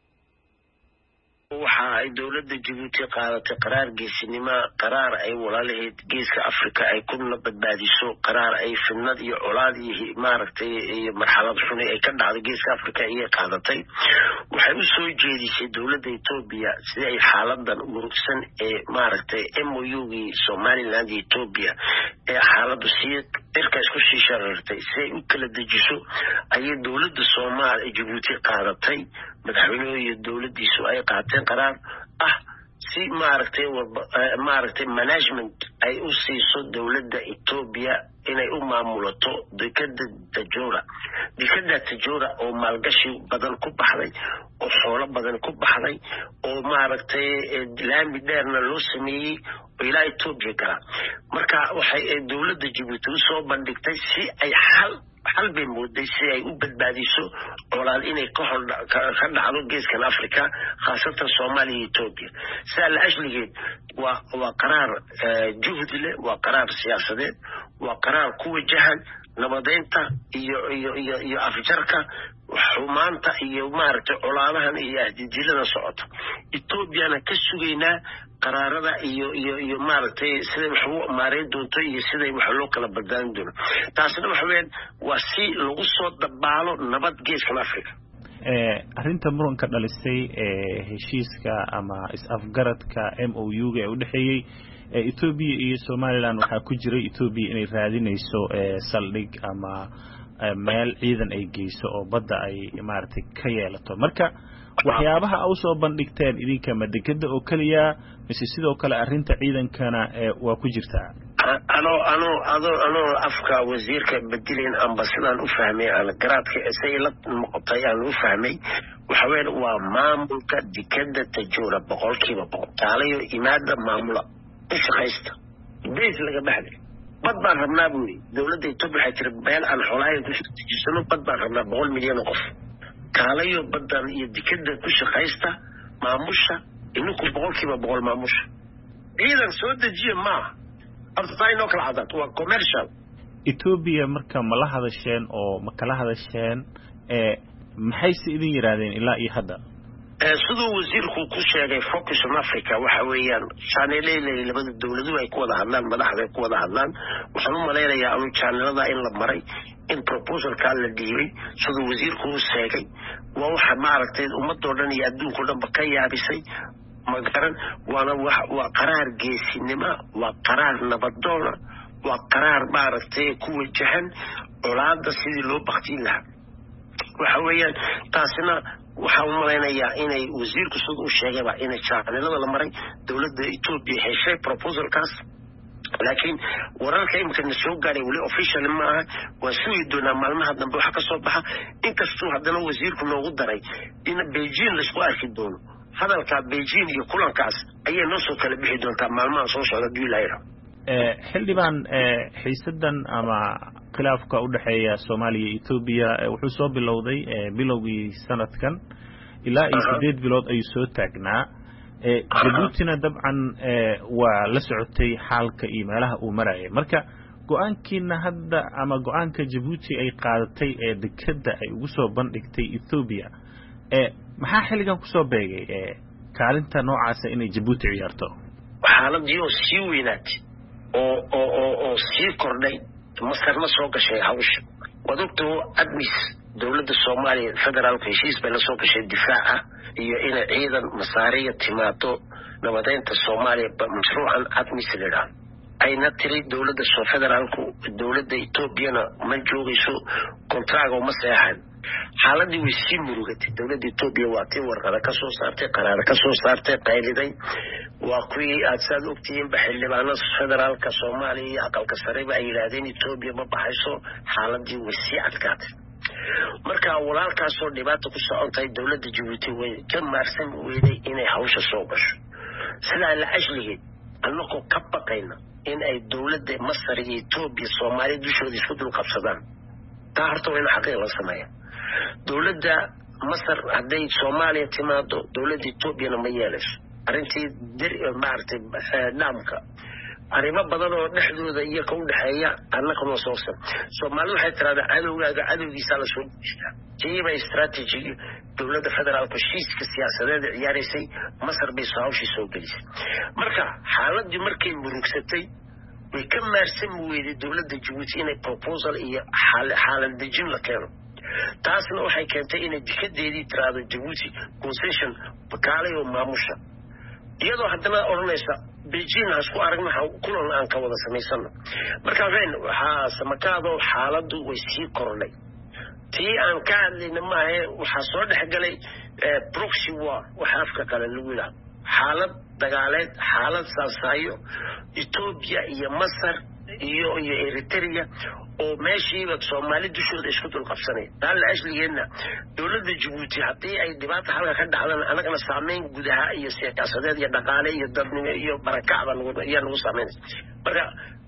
waxa ay dawladda Djibouti qaadatay qaraar geesinimo qaraar ay walaalaheed geeska Afrika ay ku badbaadiso qaraar ay fidnad iyo colaad iyo maaragtay iyo marxalad xun ay ka dhacday geeska Afrika ay qaadatay waxay u soo jeedisay dawladda Ethiopia si ay xaaladan murugsan ee maaragtay MOU-gi Somaliland iyo Ethiopia ee xaaladu si irka isku sii shareertay si ay u kala dejiso ayay dawladda Soomaaliya Djibouti qaadatay madaxweynaha iyo dawladdiisu ay qaateen qaraar si maaragtay management ay u siiso dawladda Ethiopia inay u maamulato dekedda Djora oo maalgashi badan ku baxday oo xoolo badan ku baxday oo maaragtay laami dheerna loo sameeyay oo ilaa Ethiopia gala marka waxay dawladda Djibouti u soo bandhigtay si ay hal bay mooday si ay u badbaadiso colaad inay ka dhacdo geeskan Afrika khaasatan Soomaaliya iyo Ethiopia saal ajligeed waa qaraar juhdi leh waa qaraar siyaasadeed waa qaraar ku wajahan nabadeynta iyo afjarka xumaanta iyo maaragtay colaadahan iyo ahdiidilada socota Ethiopiana ka sugeynaa qaraarada iyo maaragtay sida wax u maareyn doonto iyo sida wax loo kala badbaadin doono taasna waxa weyn waa si lagu soo dabaalo nabad geeska Afrika arrinta muranka dhalisay heshiiska ama is-afgaradka MOU-ga ee u dhaxeeyay Ethiopia iyo Somaliland waxaa ku jiray Ethiopia inay raadinayso saldhig ama meel ciidan ay geyso oo badda ay maaragtay ka yeelato marka waxyaabaha ay soo bandhigteen idinka madakada oo kaliya mise sidoo kale arrinta ciidankana waa ku jirtaa ano afka wasiirka bedelen ambassador u fahmay aan garaadka sayla noqotay aan u fahmay waxa weyn waa maamulka dekedda Djora 100% taalayo imaada maamula shaqaysta bees laga baxday bad baan rabnaa buuri dawladda Ethiopia waxay tiri beel aan xoolahay ku shaqeysano bad baan rabnaa 100 milyan oo qof kaalayo badan iyo dekedda ku shaqeysta maamusha inuu 100% maamusha ciidan soo dejiye ma artayno kala hadad waa commercial Ethiopia marka ma la hadasheen oo ma kala hadasheen maxay si idin yiraahdeen ilaa iyo hadda sidoo wasiirku ku sheegay Focus on Africa waxa weeyaan channelada labada dawladuhu ay ku wada hadlaan madaxda ku wada hadlaan waxaan u maleynayaa in channelada in la maray in proposal ka la dhiibay sidoo wasiirku uu sheegay waxa maaragtay ummadoo dhan iyo adduunka dhanba ka yaabisay magaran waa qaraar geesinimo waa qaraar nabadoon waa qaraar maaragtay ku wajahan colaadda sidii loo baqtiin lahaa waxa weeyaan taasina waxa uu maleynayaa inay wasiirku sidoo uu sheegay in channelada la maray dawladda Ethiopia heshay proposalkaas laakiin wararka imka soo gaaray wali official ma aha waa sii doona maalmaha dambe waxa ka soo baxa inkastoo haddana wasiirku noogu daray in Beijing la isku arki doono hadalka Beijing iyo kulankaas ayay noo soo kala bixi doontaa maalmaha soo socda July xildhibaan xiisadan ama khilaafka u dhaxeeya Soomaaliya iyo Ethiopia wuxuu soo bilowday bilowgii sanadkan ilaa 8 bilood ay soo taagnaa Djibouti dabcan waa la socotay xaalka iyo meelaha uu maray marka go-aankiina hadda ama go-aanka Djibouti ay qaadatay ee dekada ay ugu soo bandhigtay Ethiopia maxaa xilligan ku soo beegay kaalinta noocaas inay Djibouti ciyaarto xaaladii oo sii weynaatay oo sii kordhay masarna soo gashay hawsha wadogto admis dawladda Soomaaliya federaalka heshiis bay la soo gashay difaaca iyo in ciidan masaariya timaado nabadeynta Soomaaliya mashruucan admis leedahay ayna tiri dawladda federaalku dawladda Ethiopia ma joogayso kontraaga ma saxan xaaladii way sii murugatay dawladda Ethiopia waa tii warqada ka soo saartay qaraar ka soo saartay qayliday waa kuwii aad saad ogtiin xildhibaanada federaalka Soomaaliya aqalka sare ay yiraahdeen Ethiopia ma baxayso xaaladii way sii adkaatay marka walaalkaas oo dhibaato ku socotay dawladda Djibouti way ka maarsan weeday inay hawsha soo gasho sida la ajligeed annagoo ka baqayna in ay dawladda Masar iyo Ethiopia Soomaaliya dushooda isku dul qabsadaan taa horta waa in xaqiiq la sameeyo dawladda Masar haday Soomaaliya timaado dawladda Ethiopia ma yeelayso arintii maartay naamka arrimo badan oo dhexdooda iyo ka u dhaxeeya annaka noo soo san Soomaalidu waxay tiraahdaa cadowgiisa la soo dhigtaa jiiba strategy dawladda federaalka heshiiska siyaasadeed ciyaaraysay Masar bay soo gelisay marka xaaladii markay murugsatay way ka maarsan weeyday dawladda Djibouti inay proposal iyo xaalad dejin la keeno taasna waxay keentay inay dikadeedii tiraahdo Djibouti concession bakaalay oo maamusha iyadoo haddana oranaysa Beijing hasku aragna kulan aan ka wada sameysano marka waxaa samakaado xaaladu way sii korodhay tii aan ka hadlayna maahe waxaa soo dhexgalay proxy war waxa afka kale lagu yiraahdo xaalad dagaaleed xaalad saasayo Ethiopia iyo Masar iyo Eritrea oo meeshiiba Soomaaliya dushooda isku dul qabsanay dal ajligeena dawladda Djibouti hadii ay dhibaato halka ka dhacdana anagana saameyn gudaha iyo siyaasadeed iyo dhaqaale iyo dadnimo iyo barakacda nagu saameyn marka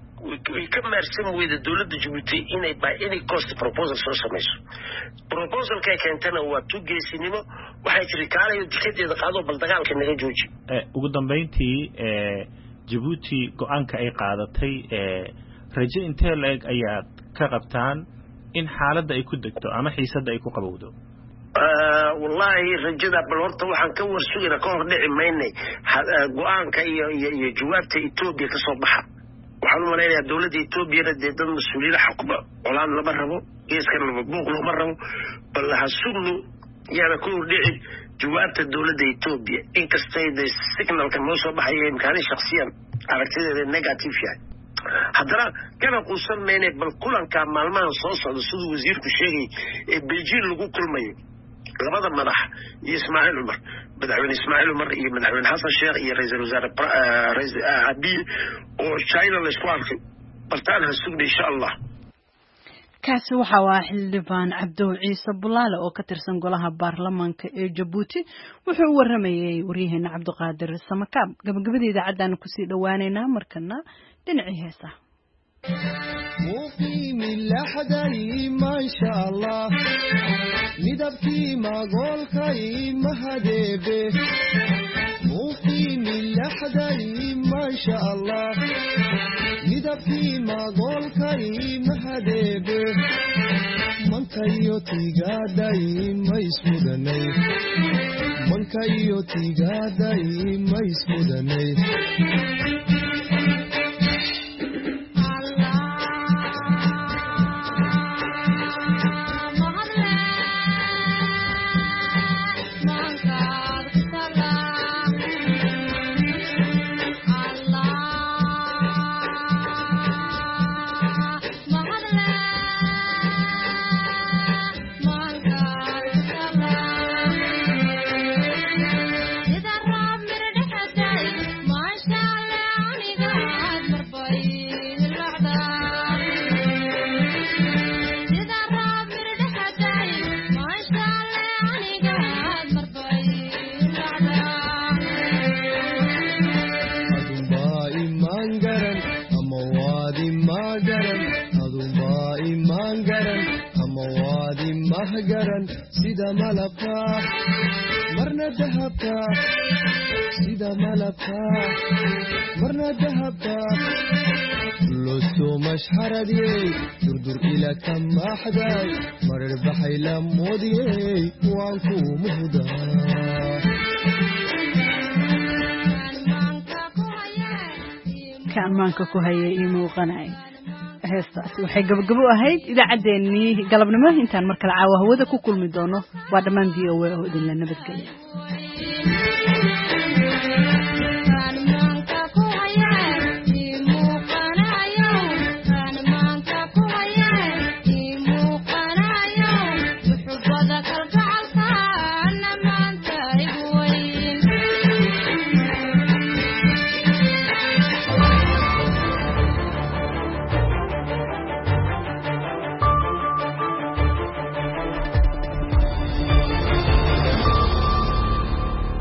way ka maarsan weeyda dawladda Djibouti inay by any cost proposal soo samayso proposal ka keentana waa tugeesinimo waxay tiri kaalayo dikadeeda qaado bal dagaalka naga jooji ugu dambeyntii Djibouti go'aanka ay qaadatay rajo intee leeg ayaad ka qabtaan in xaaladda ay ku degto ama xiisadda ay ku qabowdo wallahi rajada bal horta waxaan ka warsugnaa ka hor dhici maynay go'aanka iyo jawaabta Ethiopia ka soo baxa waxaan maleeyaa dawladda Ethiopia dad mas'uuliyiin xukuma olaan lama rabo geeskan lama buuq lama rabo bal ha sugno yana ku hor dhici jawaabta dawladda Ethiopia inkastay signalka noo soo baxay imkaani shakhsiyan aragtideeda negative yahay haddana kana quusan meynay bal kulanka maalmahan soo socda siduu wasiirku sheegay ee Beijing lagu kulmayo labada madax iyo Ismaaciil Umar madaxweyne Ismaaciil Umar iyo madaxweyne Xasan Sheekh iyo ra'iisul wasaare Abiy oo China la isku arkay bartaan ha sugna insha Allah kaasi waxa waa xildhibaan Cabdo Ciise Bulaale oo ka tirsan golaha baarlamaanka ee Djibouti wuxuu u waramayay waryaheena Cabdiqaadir Samakaab gabagabada idaacadana ku sii dhawaanayna markana dhinacii heesaha muqim lahdari ma sha Allah midabkii magolkay mahadebe muqim lahdari ma sha Allah midabkii magolkay mahadebe mankayo tigaday maismudanay mankayo tigaday maismudanay garan sida malabka marna dahabka sida malabka marna dahabka losoo mashxaradiyey durdur ila ka maaxday marar baxay la moodiyey waan ku muhdaa كأمانك كوهي موقناي heestaasi waxay gabagabo ahayd idaacadeennii galabnimo intaan markale caawa hawada ku kulmi doono waa dhammaan VOA oo idin la nabadgelyo